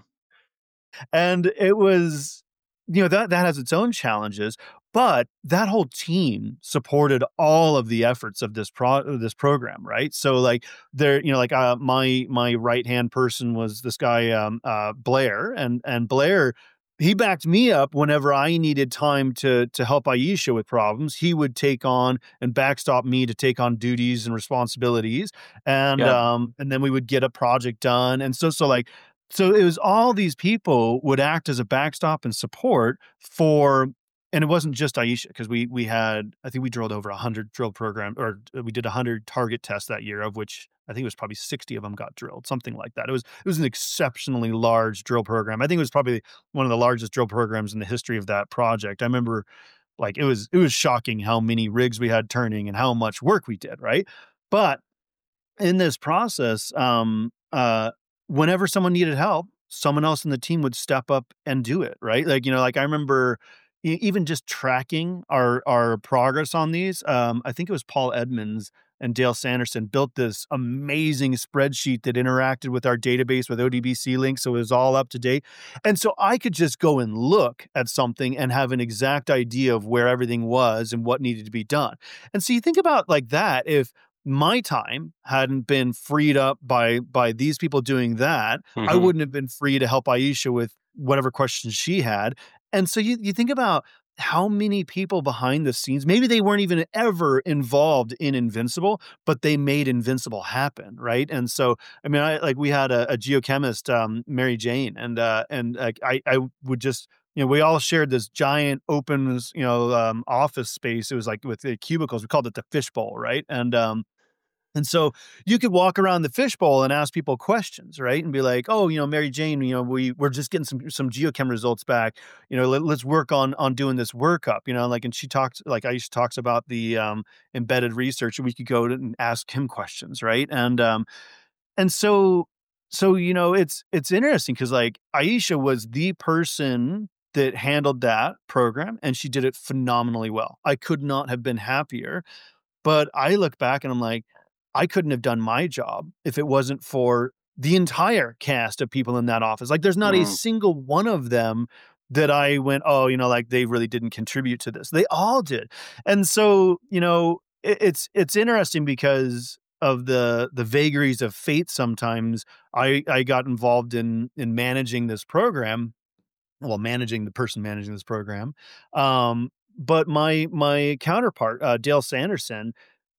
And it was, you know, that that has its own challenges, but that whole team supported all of the efforts of this pro of this program, right? So, like, there, you know, like, uh, my my right-hand person was this guy, um, uh, Blair, and and Blair, he backed me up whenever I needed time to to help Aisha with problems. He would take on and backstop me to take on duties and responsibilities, and, Yeah. um, and then we would get a project done, and so so, like, so it was all these people would act as a backstop and support for, and it wasn't just Aisha because we we had, I think we drilled over one hundred drill program, or we did one hundred target tests that year, of which I think it was probably sixty of them got drilled, something like that. It was it was an exceptionally large drill program. I think it was probably one of the largest drill programs in the history of that project. I remember, like, it was it was shocking how many rigs we had turning and how much work we did, right? But in this process, um, uh, whenever someone needed help, someone else in the team would step up and do it, right? Like, you know, like I remember e- even just tracking our our progress on these. Um, I think it was Paul Edmonds and Dale Sanderson built this amazing spreadsheet that interacted with our database with O D B C links, so it was all up to date. And so I could just go and look at something and have an exact idea of where everything was and what needed to be done. And so you think about like that, if my time hadn't been freed up by by these people doing that, I Hmm. wouldn't have been free to help Aisha with whatever questions she had. And so you you think about how many people behind the scenes, maybe they weren't even ever involved in Invincible, but they made Invincible happen, right? And so, I mean, I like we had a, a geochemist, um, Mary Jane, and uh, and like I I would just, you know, we all shared this giant open, you know, um, office space. It was like with the cubicles. We called it the fishbowl, right? And um, and so you could walk around the fishbowl and ask people questions, right? And be like, "Oh, you know, Mary Jane, you know, we we're just getting some some geochem results back. You know, let, let's work on on doing this workup." You know, like, and she talks, like Aisha talks about the um, embedded research, and we could go to and ask him questions, right? And um, and so so you know, it's it's interesting because like Aisha was the person that handled that program, and she did it phenomenally well. I could not have been happier, but I look back and I'm like, I couldn't have done my job if it wasn't for the entire cast of people in that office. Like, there's not a Mm. single one of them that I went, "Oh, you know, like, they really didn't contribute to this." They all did. And so, you know, it it's it's interesting because of the the vagaries of fate sometimes. I I got involved in in managing this program, well, managing the person managing this program. Um, but my my counterpart, uh, Dale Sanderson,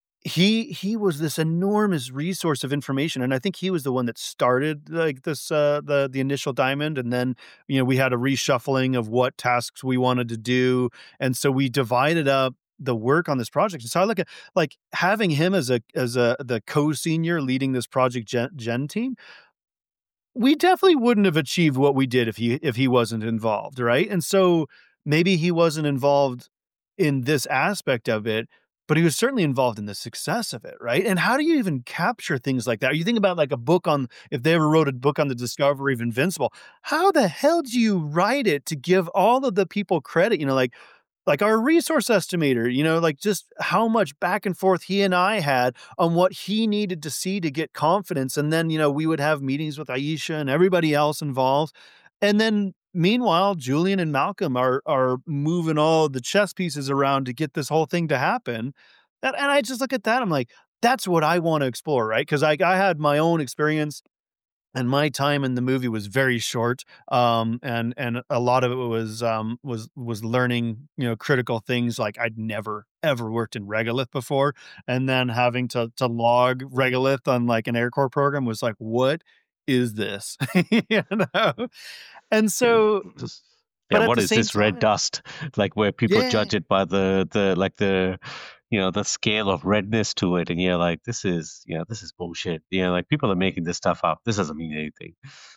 he he was this enormous resource of information, and I think he was the one that started, like, this, uh, the the initial diamond, and then, you know, we had a reshuffling of what tasks we wanted to do, and so we divided up the work on this project. So I look at like having him as a as a the co-senior leading this Project Gen, Gen team, we definitely wouldn't have achieved what we did if he if he wasn't involved, right? And so maybe he wasn't involved in this aspect of it, but he was certainly involved in the success of it, right? And how do you even capture things like that? You think about like a book on if they ever wrote a book on the discovery of Invincible, how the hell do you write it to give all of the people credit? You know, like like our resource estimator, you know, like just how much back and forth he and I had on what he needed to see to get confidence. And then, you know, we would have meetings with Aisha and everybody else involved. And then meanwhile, Julian and Malcolm are are moving all the chess pieces around to get this whole thing to happen. And, and I just look at that, I'm like, that's what I want to explore, right? Because I, I had my own experience and my time in the movie was very short, um, and and a lot of it was um, was was learning, you know, critical things like I'd never ever worked in Regolith before, and then having to to log Regolith on like an AirCore program was like, what is this, you know? And Yeah. so, Just- yeah, but at what the is same this red time, dust? Like where people yeah. judge it by the the like the you know the scale of redness to it, and you're like, this is you know this is bullshit. You know, like people are making this stuff up. This doesn't mean anything.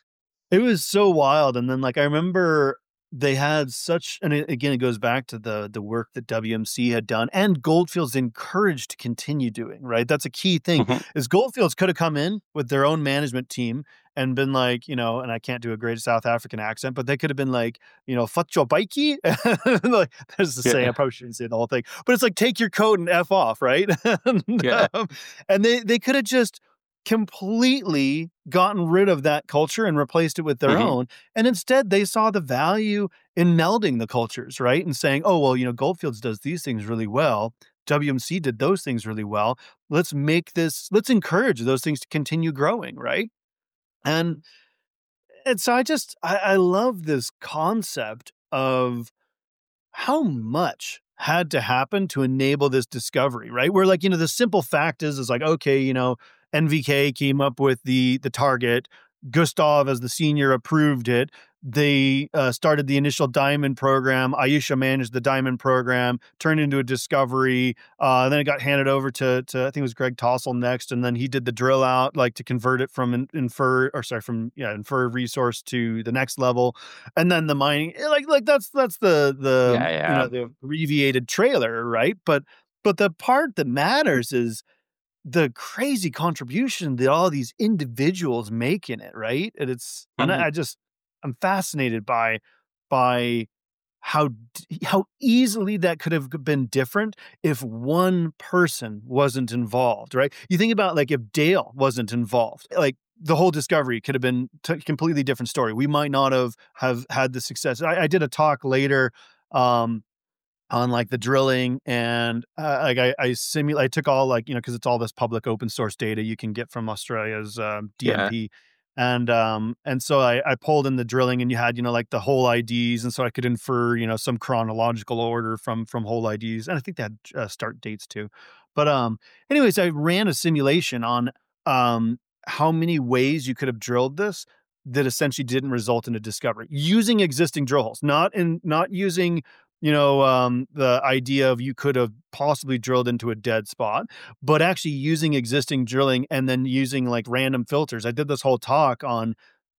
It was so wild, and then, like, I remember they had such and it again, it goes back to the the work that W M C had done and Goldfields encouraged to continue doing, right? That's a key thing, Mhm. is Goldfields coulda come in with their own management team and been like, you know, and I can't do a great South African accent, but they could have been like, you know, "Fut your bikie?" Like, there's the saying, I Yeah, probably shouldn't say the whole thing, but it's like, "Take your coat and F off," right? And, yeah. um, and they they coulda just completely gotten rid of that culture and replaced it with their Hmm. own. And instead, they saw the value in melding the cultures, right? And saying, oh, well, you know, Goldfields does these things really well. W M C did those things really well. Let's make this, let's encourage those things to continue growing, right? And and so I just I, I love this concept of how much had to happen to enable this discovery, right? Where like, you know, the simple fact is, is like, okay, you know, N V K came up with the the target. Gustav, as the senior, approved it. They uh, started the initial diamond program. Aisha managed the diamond program, turned into a discovery. Uh, then it got handed over to, to I think it was Greg Tossel next, and then he did the drill out, like to convert it from in, infer or sorry from yeah infer resource to the next level, and then the mining. eh, Like like that's that's the the Yeah, you yeah. know the abbreviated trailer, right? But but the part that matters is the crazy contribution that all these individuals make in it, right? And it's and Mhm. I I just I'm fascinated by by how d how easily that could have been different if one person wasn't involved, right? You think about, like, if Dale wasn't involved, like, the whole discovery could have been t completely different story. We might not have have had the success. I I did a talk later, um on like the drilling and uh, like I, I simulate I took all like you know because it's all this public open source data you can get from Australia's um, Yeah, D M P and um and so I, I pulled in the drilling and you had you know like the whole I Ds and so I could infer you know some chronological order from from whole I Ds and I think they had uh, start dates too, but um anyways I ran a simulation on um how many ways you could have drilled this that essentially didn't result in a discovery using existing drill holes, not in not using you know, um, the idea of you could have possibly drilled into a dead spot, but actually using existing drilling and then using like random filters. I did this whole talk on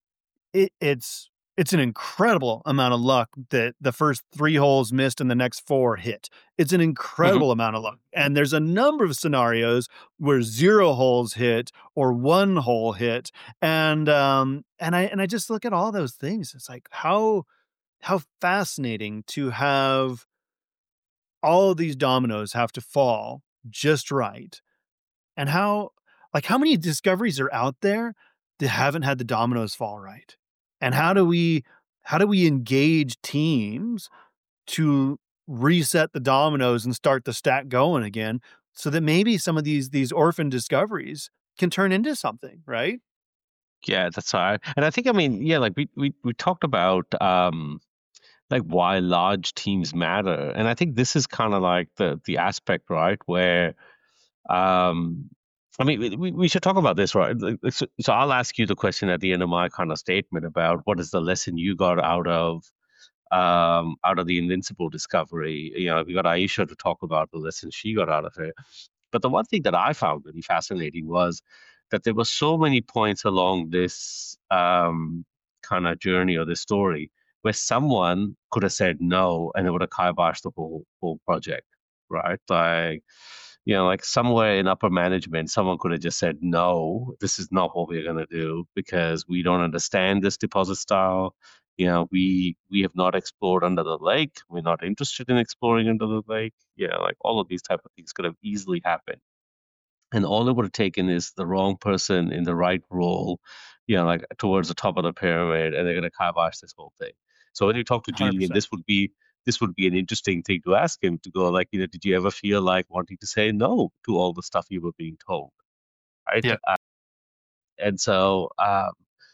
it. It's it's an incredible amount of luck that the first three holes missed and the next four hit. It's an hmm, incredible amount of luck. And there's a number of scenarios where zero holes hit or one hole hit. And um and I and I just look at all those things. It's like how how fascinating to have all of these dominoes have to fall just right. And how like how many discoveries are out there that haven't had the dominoes fall right? And how do we how do we engage teams to reset the dominoes and start the stack going again so that maybe some of these these orphan discoveries can turn into something, right? yeah. That's right. And I think I mean, yeah, like we we we talked about um like why large teams matter, and I think this is kind of like the the aspect, right, where um. I mean, we, we we should talk about this, right? Like, So, so I'll ask you the question at the end of my kind of statement about what is the lesson you got out of um, out of the Invincible discovery. You know, we got Aisha to talk about the lessons she got out of it. But the one thing that I found really fascinating was that there were so many points along this um, kind of journey or this story where someone could have said no and it would have kiboshed the whole whole project, right? Like, you know, like somewhere in upper management, someone could have just said, no, this is not what we're going to do because we don't understand this deposit style. You know, we we have not explored under the lake. We're not interested in exploring under the lake. Yeah, like all of these type of things could have easily happened. And all it would have taken is the wrong person in the right role, you know, like towards the top of the pyramid, and they're going to kibosh this whole thing. So when you talk to Julian, one hundred percent. this would be this would be an interesting thing to ask him to go like, you know, did you ever feel like wanting to say no to all the stuff you were being told, right? Yeah. Uh, and so, um,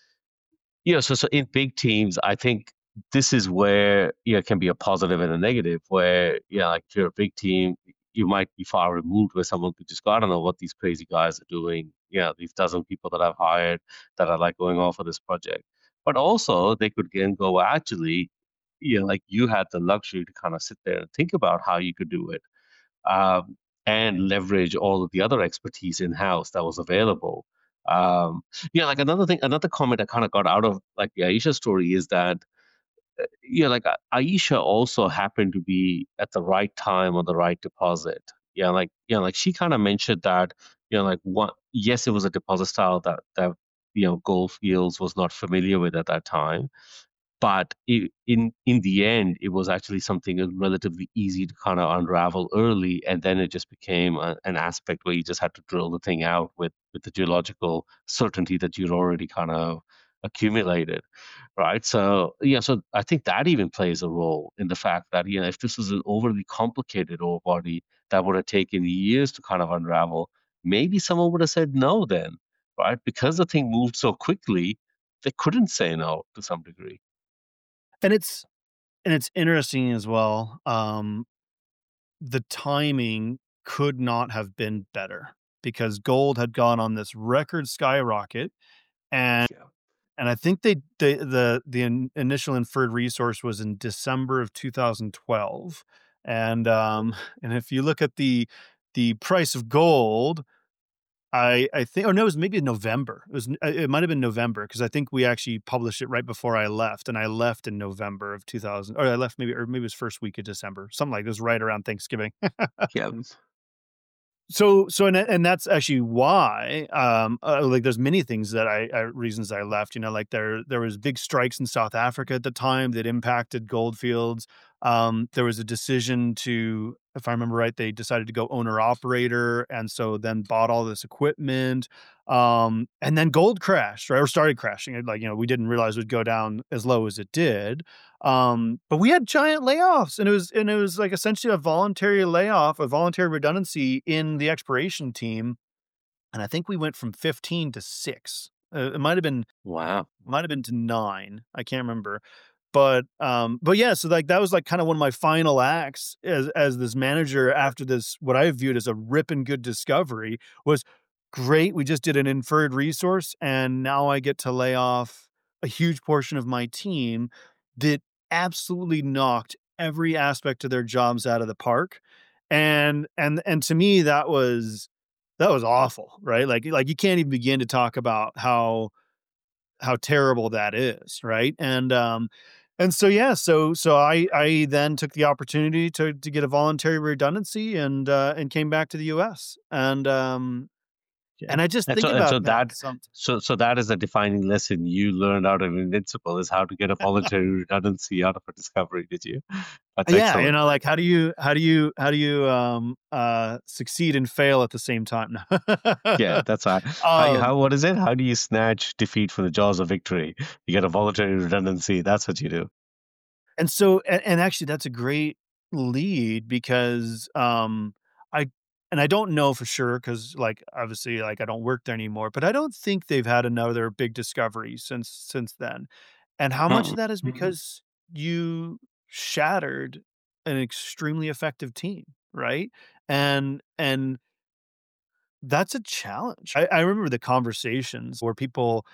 you know, so so in big teams, I think this is where you know it can be a positive and a negative. Where you know, like if you're a big team, you might be far removed where someone could just go, I don't know what these crazy guys are doing. You know, these dozen people that I've hired that are like going off for this project. But also they could again go, well, actually, you know, like you had the luxury to kind of sit there and think about how you could do it, um, and leverage all of the other expertise in house that was available. Um, yeah, like another thing, another comment I kind of got out of like the Aisha story is that yeah, like A- Aisha also happened to be at the right time on the right deposit. Yeah, like yeah, like she kind of mentioned that you know, like one, yes, it was a deposit style that that you know Goldfields was not familiar with at that time, but it, in in the end, it was actually something that was relatively easy to kind of unravel early, and then it just became a, an aspect where you just had to drill the thing out with with the geological certainty that you'd already kind of accumulated, right? So yeah, so I think that even plays a role in the fact that you know if this was an overly complicated ore body that would have taken years to kind of unravel, maybe someone would have said no then, right? Because the thing moved so quickly, they couldn't say no to some degree. And it's and it's interesting as well. Um, the timing could not have been better because gold had gone on this record skyrocket, and Yeah. and I think they they the the in initial inferred resource was in December of two thousand twelve, and, um, and if you look at the the price of gold, I I think, or no, it was maybe November. It was n uh, it might have been November because I think we actually published it right before I left, and I left in November of two thousand, or I left maybe, or maybe it was first week of December, something like this, right around Thanksgiving. Yeah. So so and and that's actually why, um, uh, like, there's many things that I I reasons I left, you know, like, there there was big strikes in South Africa at the time that impacted goldfields. Um, there was a decision to, if I remember right, they decided to go owner-operator, and so then bought all this equipment, um, and then gold crashed, right, or started crashing. It, like, you know, we didn't realize it would go down as low as it did. Um, but we had giant layoffs, and it was and it was like essentially a voluntary layoff, a voluntary redundancy in the exploration team. And I think we went from fifteen to six. Uh, it might have been Wow. might have been to nine. I can't remember. But, um, but yeah, so, like, that was, like, kinda one of my final acts as as this manager after this, what I viewed as a ripping good discovery was, "Great, we just did an inferred resource, and now I get to lay off a huge portion of my team that absolutely knocked every aspect of their jobs out of the park." And and and to me, that was that was awful, right? Like like, you can't even begin to talk about how how terrible that is, right? And, um, and so, yeah, so so I I then took the opportunity to to get a voluntary redundancy and, uh, and came back to the U S. And, um, Yeah. and I just And think so and so about that that some so so that is a defining lesson you learned out of Invincible is how to get a voluntary redundancy out of a discovery, did you? That's yeah, you excellent. know, like, how do you how do you how do you, um, uh, succeed and fail at the same time? Yeah, that's how how you Um how what is it? How do you snatch defeat from the jaws of victory? You get a voluntary redundancy. That's what you do. And so, and, and actually that's a great lead because, um, I and I don't know for sure because, like, obviously, like, I don't work there anymore, but I don't think they've had another big discovery since since then. And how much of Mm. that is because you shattered an extremely effective team, right? And and that's a challenge. I I remember the conversations where people,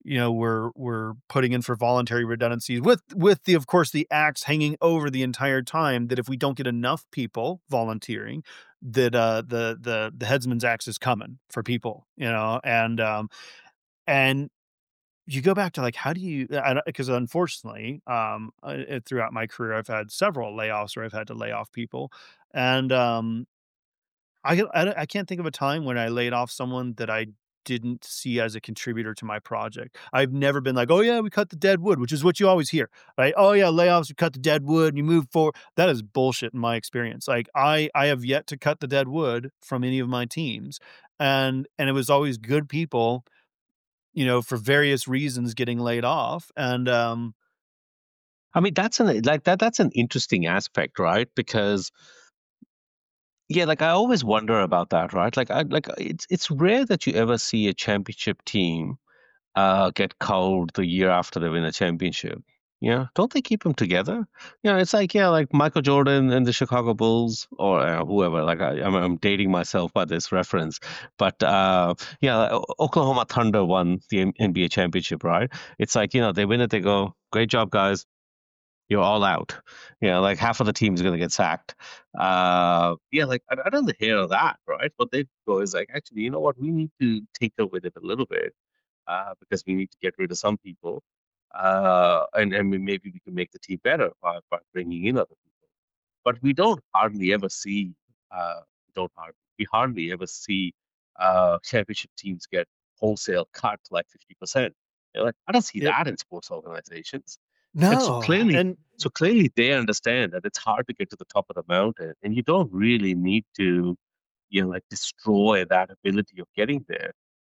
you know, we're we're putting in for voluntary redundancies with with the of course, the axe hanging over the entire time that if we don't get enough people volunteering, that, uh, the the the headsman's axe is coming for people, you know, and, um, and you go back to, like, how do you because unfortunately, um, uh, uh, throughout my career, I've had several layoffs where I've had to lay off people, and, um, I can I don't I can't think of a time when I laid off someone that I didn't see as a contributor to my project. I've never been like, "Oh, yeah, we cut the dead wood," which is what you always hear, right? "Oh, yeah, layoffs, you cut the dead wood, and you move forward." That is bullshit in my experience. Like, I I have yet to cut the dead wood from any of my teams, and and it was always good people, you know, for various reasons getting laid off, and, um I mean, that's an like that that's an interesting aspect, right? Because yeah, like I always wonder about that, right? Like I like it's it's rare that you ever see a championship team uh, get culled the year after they win a championship. Yeah, don't they keep them together? You know, it's like yeah, like Michael Jordan and the Chicago Bulls or uh, whoever. Like I, I'm, I'm dating myself by this reference, but uh, yeah, like, O- Oklahoma Thunder won the N- NBA championship, right? It's like you know they win it, they go, great job, guys. You're all out. You know, like half of the team is going to get sacked. Uh, yeah, like I, I don't hear that, right? What they go is like, actually, you know what? We need to tinker with it a little bit uh, because we need to get rid of some people, uh, and and we- maybe we can make the team better by, by bringing in other people. But we don't hardly ever see, uh, we don't hardly, we hardly ever see uh, championship teams get wholesale cut like fifty percent. You know, like I don't see Yep. that in sports organizations. And so No, clearly, and so clearly they understand that it's hard to get to the top of the mountain, and you don't really need to, you know, like destroy that ability of getting there.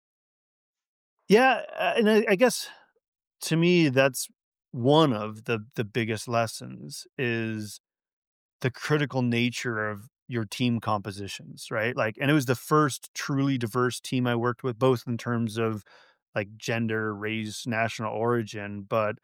yeah, uh, and I I guess to me, that's one of the the biggest lessons is the critical nature of your team compositions, right? Like, and it was the first truly diverse team I worked with, both in terms of like gender, race, national origin, but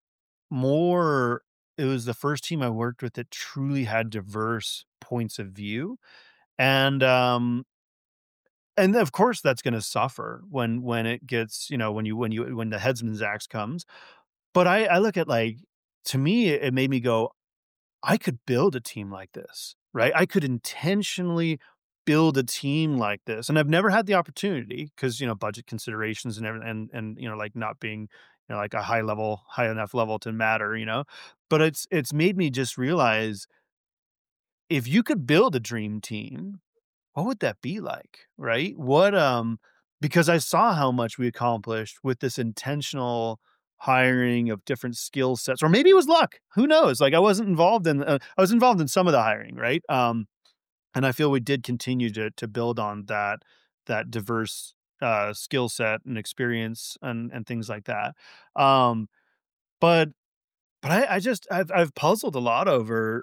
more, it was the first team I worked with that truly had diverse points of view. And, um, and of course that's going to suffer when, when it gets, you know, when you, when you, when the headsman's axe comes. But I, I look at like, to me, it it made me go, I could build a team like this, right? I could intentionally build a team like this, and I've never had the opportunity because you know budget considerations and everything, and and you know like not being you know like a high level, high enough level to matter, you know. But it's it's made me just realize if you could build a dream team, what would that be like, right? What, um because I saw how much we accomplished with this intentional hiring of different skill sets, or maybe it was luck, who knows? Like, I wasn't involved in, uh, I was involved in some of the hiring, right? Um, and I feel we did continue to to build on that that diverse, uh, skill set and experience and and things like that. Um, but but I I just I've I've puzzled a lot over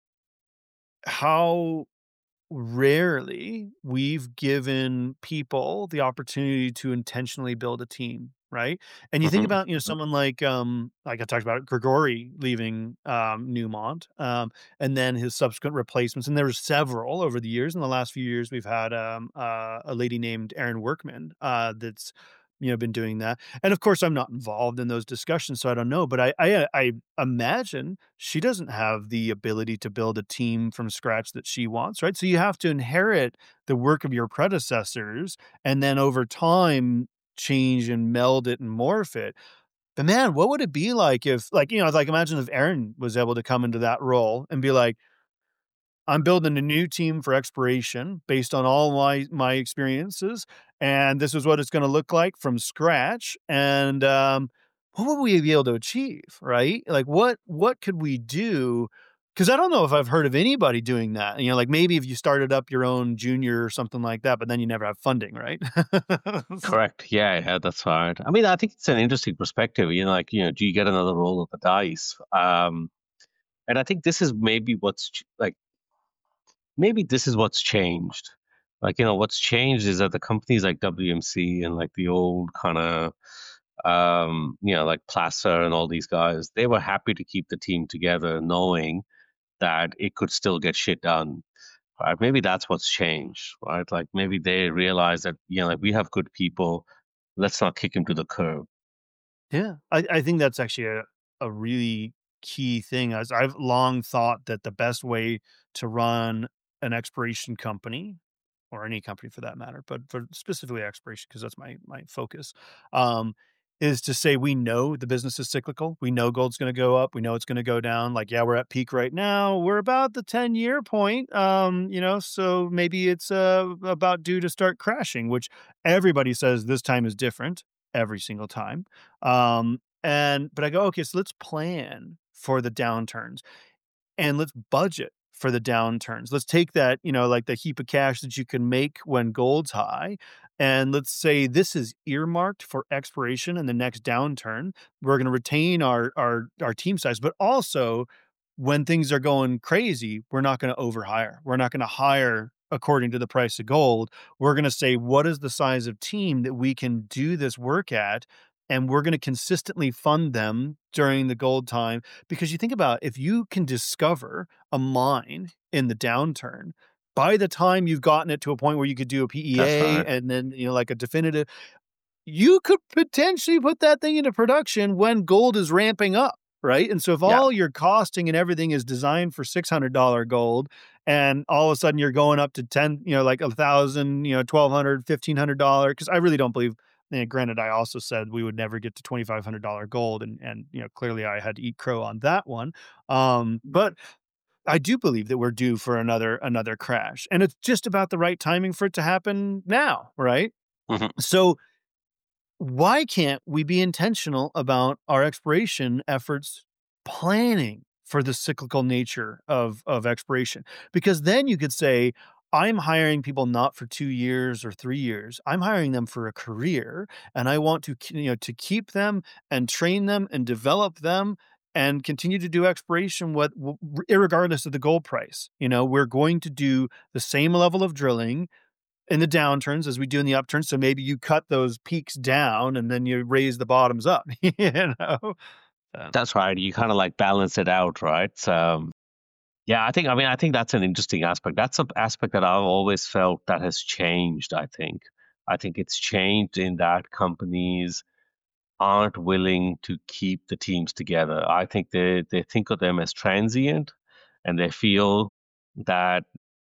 how rarely we've given people the opportunity to intentionally build a team, right? And you think Hmm. about, you know, someone like, um, like I talked about Grigori leaving, um, Newmont, um, and then his subsequent replacements, and there were several over the years. In the last few years, we've had, um, uh, a lady named Erin Workman, uh, that's, you know, been doing that. And of course, I'm not involved in those discussions, so I don't know, but I I, uh, I imagine she doesn't have the ability to build a team from scratch that she wants, right? So you have to inherit the work of your predecessors and then over time change and meld it and morph it. But man, what would it be like if like, you know, like imagine if Aaron was able to come into that role and be like, I'm building a new team for exploration based on all my my experiences, and this is what it's gonna look like from scratch, and, um, what would we be able to achieve, right? Like, what what could we do? Because I don't know if I've heard of anybody doing that, you know, like, maybe if you started up your own junior or something like that, but then you never have funding, right? Correct. Yeah, yeah, that's right. I mean, I think it's an interesting perspective. You know, like you know, do you get another roll of the dice? Um, and I think this is maybe what's ch- like maybe this is what's changed. Like you know, what's changed is that the companies like W M C and like the old kind of um, you know, like Placer and all these guys, they were happy to keep the team together, knowing that it could still get shit done. Right? Maybe that's what's changed, right? Like maybe they realize that, you know, like we have good people, let's not kick him to the curb. Yeah, I I think that's actually a a really key thing, as I've long thought that the best way to run an exploration company, or any company for that matter, but for specifically exploration, because that's my my focus, um, is to say we know the business is cyclical. We know gold's gonna go up. We know it's gonna go down. Like, yeah, we're at peak right now. We're about the ten-year point, um, you know, so maybe it's, uh, about due to start crashing, which everybody says this time is different every single time. Um, and but I go, "Okay, so let's plan for the downturns and let's budget for the downturns. Let's take that, you know, like the heap of cash that you can make when gold's high, and let's say this is earmarked for exploration in the next downturn. We're going to retain our our our team size, but also when things are going crazy, we're not going to overhire. We're not going to hire according to the price of gold. We're going to say what is the size of team that we can do this work at, and we're going to consistently fund them during the gold time, because you think about, if you can discover a mine in the downturn, by the time you've gotten it to a point where you could do a That's P E A right. and then, you know, like a definitive, you could potentially put that thing into production when gold is ramping up, right? And so if Yeah. all your costing and everything is designed for six hundred dollars gold, and all of a sudden you're going up to ten, you know, like a thousand, you know, twelve hundred, fifteen hundred dollars, because I really don't believe, and granted, I also said we would never get to twenty-five hundred dollars gold, and and you know, clearly I had to eat crow on that one. Um, but I do believe that we're due for another another crash, and it's just about the right timing for it to happen now, right? Mhm. So why can't we be intentional about our exploration efforts, planning for the cyclical nature of of exploration? Because then you could say, I'm hiring people not for two years or three years. I'm hiring them for a career, and I want to, k- you know, to keep them and train them and develop them and continue to do exploration what w- irregardless of the gold price. You know, we're going to do the same level of drilling in the downturns as we do in the upturns. So maybe you cut those peaks down and then you raise the bottoms up, you know? So, That's right. You kind of like balance it out, right? So, yeah, I think, I mean, I think that's an interesting aspect. That's an aspect that I've always felt that has changed, I think. I think it's changed in that companies aren't willing to keep the teams together. I think they, they think of them as transient, and they feel that,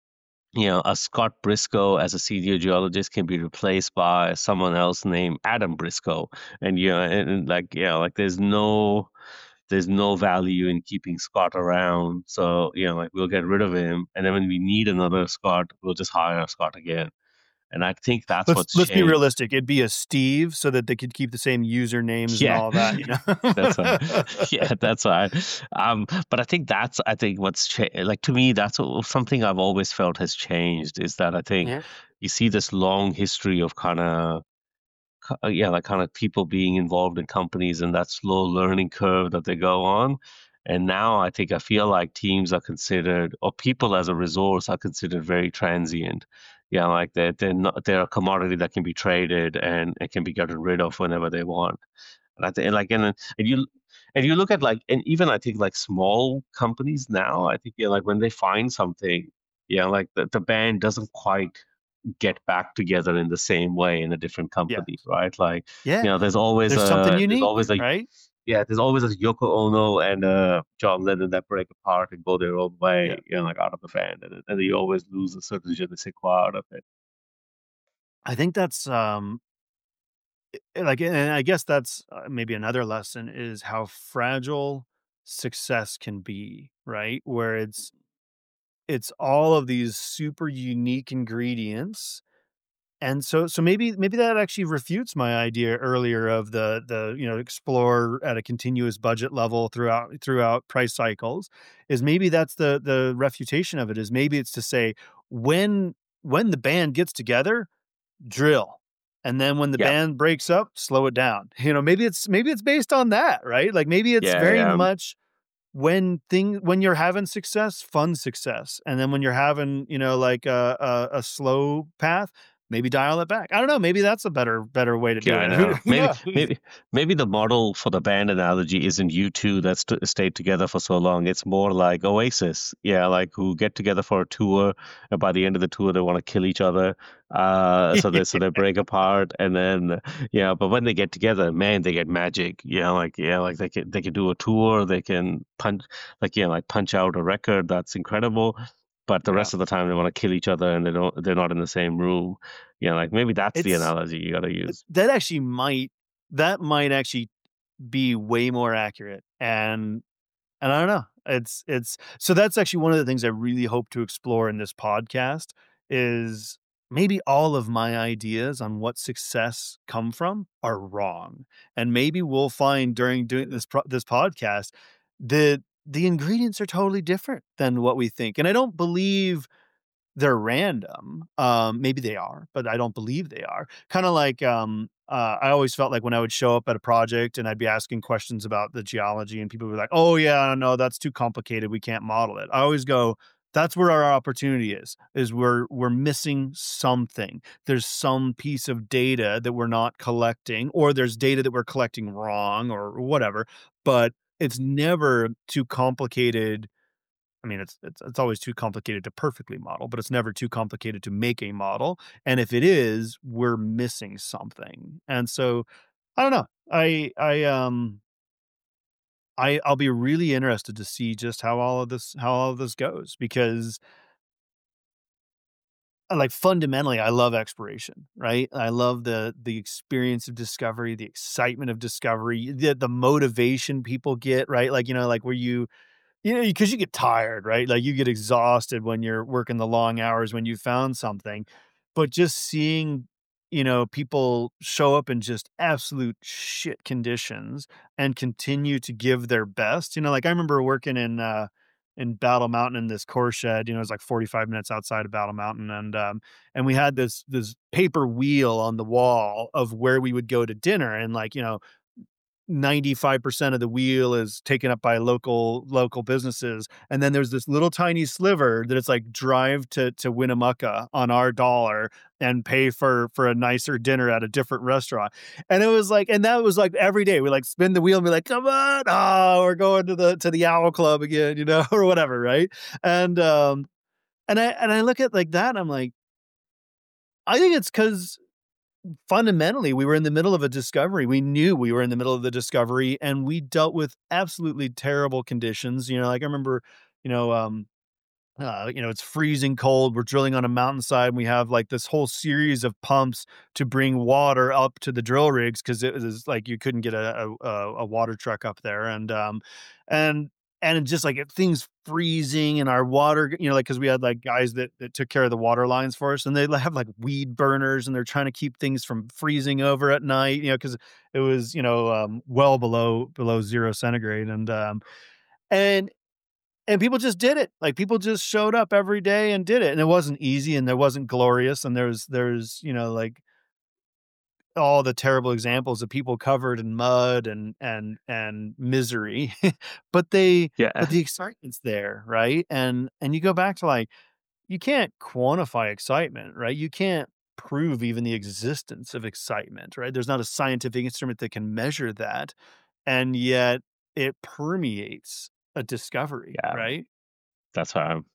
you know, a Scott Briscoe as a senior geologist can be replaced by someone else named Adam Briscoe. And, you know, and, and like, you know, like there's no, there's no value in keeping Scott around. So, you know, like we'll get rid of him. And then when we need another Scott, we'll just hire Scott again. And I think that's let's what's let's be changed. realistic. It'd be a Steve so that they could keep the same usernames and Yeah, all that, you that's right. know? Yeah, that's right. Um, but I think that's, I think what's cha- like to me, that's what- something I've always felt has changed is that I think Yeah. you see this long history of kind of, yeah, like kind of people being involved in companies and that slow learning curve that they go on. And now I think I feel like teams are considered, or people as a resource are considered very transient. Yeah, like they're, they're not, they're a commodity that can be traded and it can be gotten rid of whenever they want. And I think, like, and, then- and you, and you look at like, and even I think like small companies now, I think, yeah, like when they find something, yeah, like the, the band doesn't quite get back together in the same way in a different company, Yes. right? Like, you Yeah. know, there's always There's something a, there's unique, always a, right? yeah, there's always a Yoko Ono and uh John Lennon that break apart and go their own Yeah. way, you know, like out of the band, and, and you always lose a certain je ne sais quoi out of it. I think that's, um, eh, like, and I guess that's, uh, maybe another lesson is how fragile success can be, right? Where it's it's all of these super unique ingredients. And so so maybe maybe that actually refutes my idea earlier of the the, you know, explore at a continuous budget level throughout throughout price cycles, is maybe that's the the refutation of it, is maybe it's to say, when when the band gets together, drill. And then when the Yeah, band breaks up, slow it down. You know, maybe it's maybe it's based on that, right? Like maybe it's yeah, very yeah, much when thing when you're having success, fun success. And then when you're having, you know, like a a, a slow path, maybe dial it back. I don't know. Maybe that's a better better way to Yeah, do I it. Who, know. who Maybe, knows? maybe, maybe the model for the band analogy isn't U two that's st- stayed together for so long. It's more like Oasis, yeah, like who get together for a tour, and by the end of the tour, they want to kill each other. Uh, so they so they break apart, and then yeah, but when they get together, man, they get magic. Yeah, like yeah, like they can they can do a tour, they can punch, like yeah, like punch out a record that's incredible. But the Yeah, rest of the time, they want to kill each other, and they don't. They're not in the same room. Yeah, like maybe that's the it's analogy you got to use. that actually might that might actually be way more accurate. And and I don't know. It's it's so that's actually one of the things I really hope to explore in this podcast is maybe all of my ideas on what success come from are wrong. And maybe we'll find during doing this pro- this podcast that the ingredients are totally different than what we think. And I don't believe they're random. Um, maybe they are, but I don't believe they are. Kinda like, um, uh, I always felt like when I would show up at a project and I'd be asking questions about the geology and people would be like, "Oh, yeah, no, that's too complicated, we can't model it." I always go, "That's where our opportunity is, is we're we're missing something. There's some piece of data that we're not collecting, or there's data that we're collecting wrong or whatever, but it's never too complicated." I mean, it's it's it's always too complicated to perfectly model, but it's never too complicated to make a model, and if it is, we're missing something, and so, I don't know. I I, um, I I'll be really interested to see just how all of this how all of this goes because, uh, like, fundamentally, I love exploration, right? I love the the experience of discovery, the excitement of discovery, the the motivation people get, right? Like, you know, like, where you You know, because you get tired, right? Like, you get exhausted when you're working the long hours when you found something, but just seeing, you know, people show up in just absolute shit conditions and continue to give their best, you know, like, I remember working in, uh, in Battle Mountain in this core shed, you know, it was like forty-five minutes outside of Battle Mountain, and, um, and we had this this paper wheel on the wall of where we would go to dinner, and, like, you know, ninety-five percent of the wheel is taken up by local local businesses, and then there's this little tiny sliver that it's like drive to to Winnemucca on our dollar and pay for for a nicer dinner at a different restaurant. And it was like and that was like every day. We like spin the wheel and be like, "Come on. Oh, we're going to the to the Owl Club again," you know, or whatever, right? And um and I and I look at like that and I'm like, I think it's because fundamentally, we were in the middle of a discovery. We knew we were in the middle of the discovery, and we dealt with absolutely terrible conditions. You know, like I remember, you know, um, uh, you know, it's freezing cold. We're drilling on a mountainside. And we have like this whole series of pumps to bring water up to the drill rigs because it was like you couldn't get a, a a water truck up there, and um, and and it just like it, things freezing and our water, you know, like because we had like guys that that took care of the water lines for us, and they have like weed burners, and they're trying to keep things from freezing over at night, you know, because it was you know um, well below below zero centigrade, and um, and and people just did it. Like, people just showed up every day and did it, and it wasn't easy, and it wasn't glorious, and there's there's, you know, like, all the terrible examples of people covered in mud and and and misery, but they but Yeah, the excitement's there, right? And and you go back to, like, you can't quantify excitement, right? You can't prove even the existence of excitement, right? There's not a scientific instrument that can measure that, and yet it permeates a discovery, yeah, right? that's how I'm.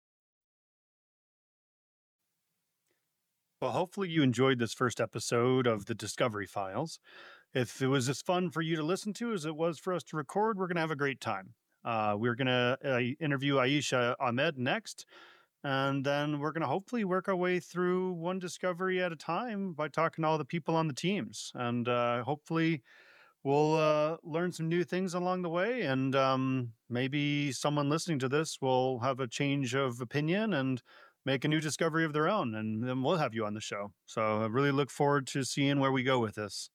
Well, hopefully you enjoyed this first episode of the Discovery Files. If it was as fun for you to listen to as it was for us to record, we're going to have a great time. Uh, we're going to uh, interview Aisha Ahmed next, and then we're going to hopefully work our way through one discovery at a time by talking to all the people on the teams. And uh, hopefully we'll uh, learn some new things along the way. And um, maybe someone listening to this will have a change of opinion and make a new discovery of their own. And then we'll have you on the show. So I really look forward to seeing where we go with this.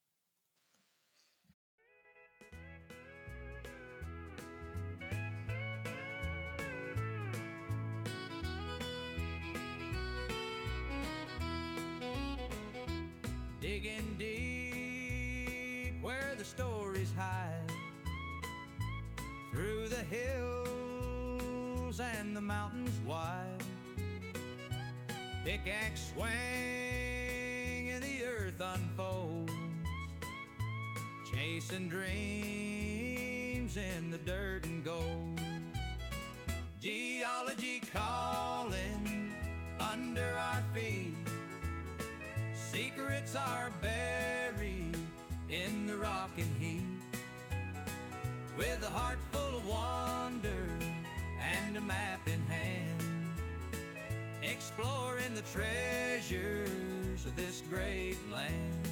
Digging deep where the stories hide, through the hills and the mountains wide. Pickaxe swing and the earth unfolds, chasing dreams in the dirt and gold. Geology calling under our feet, secrets are buried in the rock and heat. With a heart full of wonder and a map in hand, exploring the treasures of this great land.